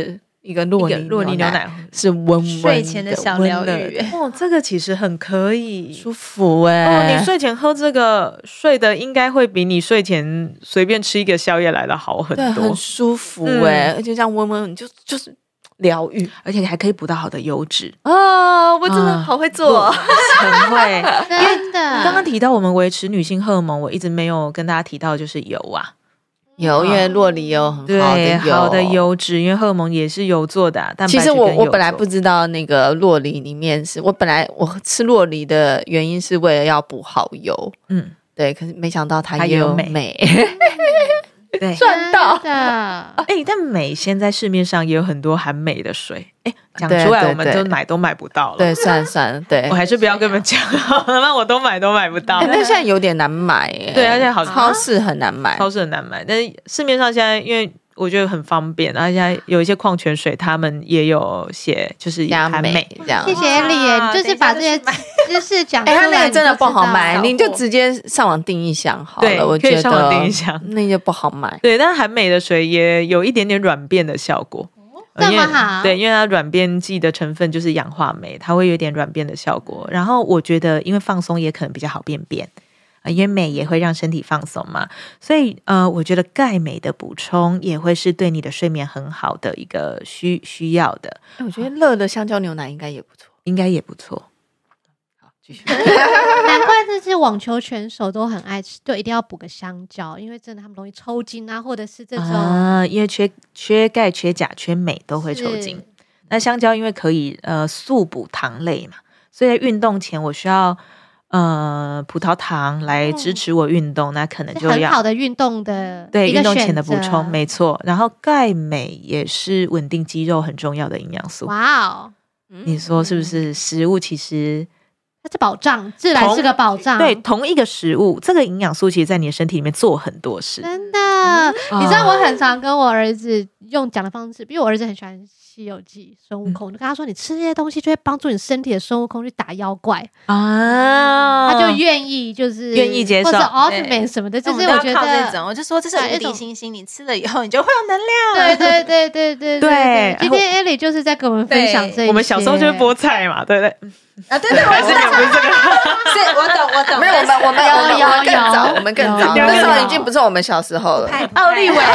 一个洛尼洛尼牛奶是温温的睡前的小疗愈哦，这个其实很可以舒服哎、 欸、哦，你睡前喝这个睡的应该会比你睡前随便吃一个宵夜来的好很多， 对，很舒服哎、嗯，而且这样温温，你就就是疗愈， 而且你还可以补到好的油脂哦，我真的好会做， 嗯、很会， 真的。 刚刚提到我们维持女性荷尔蒙，我一直没有跟大家提到就是油啊。 有，因为酪梨有很好的油， 好的油脂，因为荷尔蒙也是油做的、啊。但其实我我本来不知道那个酪梨里面是，我本来我吃酪梨的原因是为了要补好油，嗯，对，可是没想到它也有镁， 对， 赚到的。 哎，但镁现在市面上也有很多含镁的水，哎，讲出来我们就买都买不到了。 对，算了算了，对， 我还是不要跟你们讲了，那我都买都买不到。 但现在有点难买耶， 对，而且好超市很难买， 超市很难买。但是市面上现在因为我觉得很方便，然后现在有一些矿泉水，他们也有写就是含镁这样。 谢谢艾莉，你就是把这些知识讲出来。 哎，他那个真的不好买，你就直接上网订一箱好了。我觉得上网订一箱， 那就不好买。 对，但含镁的水也有一点点软便的效果。 这么好？ 对，因为它软便剂的成分就是氧化镁，它会有点软便的效果。然后我觉得，因为放松也可能比较好便便。因为镁也会让身体放松嘛，所以呃，我觉得钙镁的补充也会是对你的睡眠很好的一个需需要的。 我觉得热的香蕉牛奶应该也不错， 应该也不错。 好，继续。 难怪这些网球选手都很爱吃，就一定要补个香蕉，因为真的他们容易抽筋啊，或者是这种啊，因为缺缺钙、缺钾、缺镁都会抽筋。那香蕉因为可以呃速补糖类嘛，所以在运动前我需要。呃，葡萄糖来支持我运动，哦、那可能就要很好的运动的对运动前的补充，没错。然后钙镁也是稳定肌肉很重要的营养素。 哇哦， 你说是不是？食物其实它是保障，自然是个保障。 对，同一个食物，这个营养素其实在你的身体里面做很多事。 真的，嗯、你知道我很常跟我儿子用讲的方式，因为我儿子很喜欢。西游记孙悟空，嗯、就跟他说：“你吃这些东西就会帮助你身体的孙悟空去打妖怪啊！”他就愿意，就是愿意接受， 或者 ultimate 什么的，就是我觉得这种，我就说这是无敌星星，你吃了以后你就会有能量。 对对对对对对。今天 Ellie 就是在跟我们分享这些。 我们小时候就是菠菜嘛，对不对？ 啊，对对， 还是你不是这个？ 是我懂我懂。 没有，我们我们有有更早，我们更早，那时候已经不是我们小时候了。 奥利维。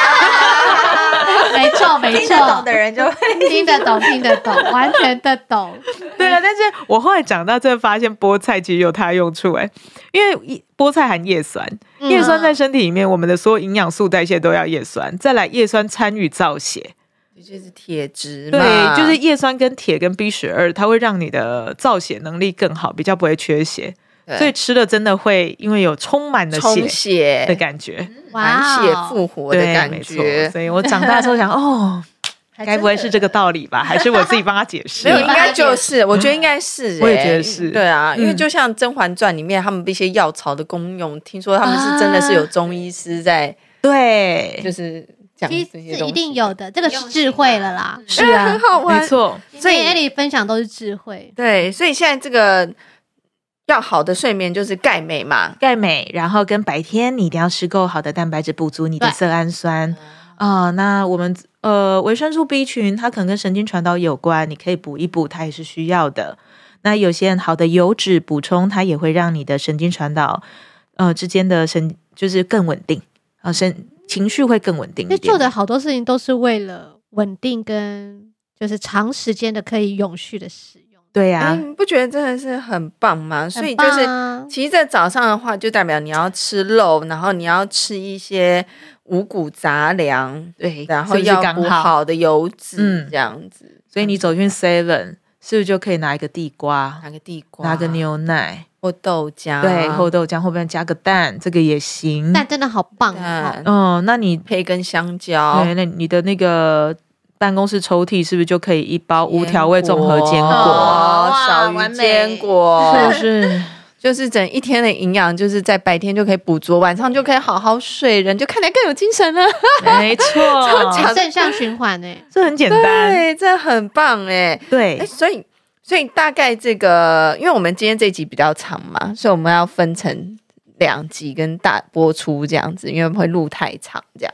没错没错，听得懂的人就会听得懂听得懂，完全的懂。 对啊，但是我后来长大，真的发现菠菜其实有它的用处哎，因为菠菜含叶酸，叶酸在身体里面，我们的所有营养素代谢都要叶酸，再来叶酸参与造血。 就是铁质嘛， 对，就是叶酸跟铁跟 B 十二，它会让你的造血能力更好，比较不会缺血。所以吃了真的会因为有充满了血血的感觉， 满血复活的感觉。 所以我长大之后想，哦，该不会是这个道理吧？还是我自己帮他解释？ 没有，应该就是，我觉得应该是、欸， 我也觉得是。 对啊，因为就像《甄嬛传》里面他们一些药草的功用，听说他们是真的是有中医师在， 对， 就是讲这些东西， 是一定有的，这个是智慧了啦。 是啊， 很好玩， 没错。 所以 Ellie 分享都是智慧， 对，所以现在这个。要好的睡眠就是钙镁嘛， 钙镁，然后跟白天你一定要吃够好的蛋白质，补足你的色氨酸啊、呃。那我们呃维生素 B 群，它可能跟神经传导有关，你可以补一补，它也是需要的。那有些好的油脂补充，它也会让你的神经传导呃之间的神就是更稳定啊、呃，神情绪会更稳定一点。 做的好多事情都是为了稳定跟就是长时间的可以永续的使用。 对呀、啊， 你不觉得真的是很棒吗？所以就是，其实在早上的话，就代表你要吃肉，然后你要吃一些五谷杂粮， 对， 然后要补好的油脂，嗯，这样子。 所以你走进 seven， 是不是就可以拿一个地瓜， 拿个地瓜， 拿个牛奶或豆浆， 对，或豆浆，后边加个蛋，这个也行。 蛋真的好棒哦。 嗯，那你配根香蕉， 对，那你的那个。办公室抽屉是不是就可以一包无调味综合坚果、 少鱼坚果？ 是不是？ 就是整一天的营养，就是在白天就可以补足，晚上就可以好好睡，人就看起来更有精神了。 没错， 正向循环哎、欸， 这很简单， 对，这很棒哎、欸， 对、 欸，所以所以大概这个，因为我们今天这集比较长嘛，所以我们要分成两集跟大播出这样子，因为会录太长这样。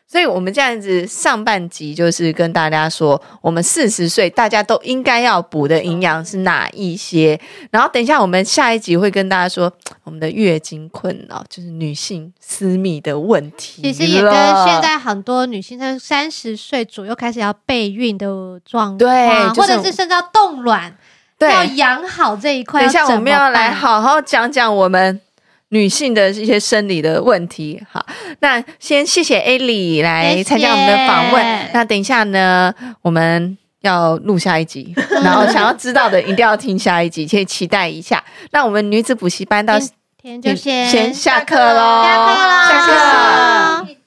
所以我们这样子上半集就是跟大家说，我们四十岁大家都应该要补的营养是哪一些，然后等一下我们下一集会跟大家说我们的月经困扰，就是女性私密的问题， 其实也跟现在很多女性在三十岁左右开始要备孕的状况， 对、就是、 或者是甚至要冻卵，对，要养好这一块。 等一下我们要来好好讲讲我们女性的一些生理的问题。好，那先谢谢 Ellie 来参加我们的访问，谢谢。那等一下呢我们要录下一集然后想要知道的一定要听下一集可以期待一下。那我们女子补习班到天就先先下课咯， 下课咯， 下课咯。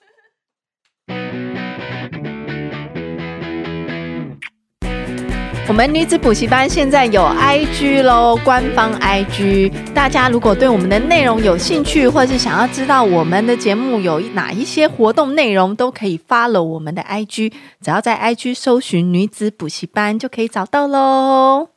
我们女子补习班现在有 I G 咯，官方 I G， 大家如果对我们的内容有兴趣，或是想要知道我们的节目有哪一些活动内容，都可以 follow 我们的 I G， 只要在 I G 搜寻女子补习班就可以找到咯。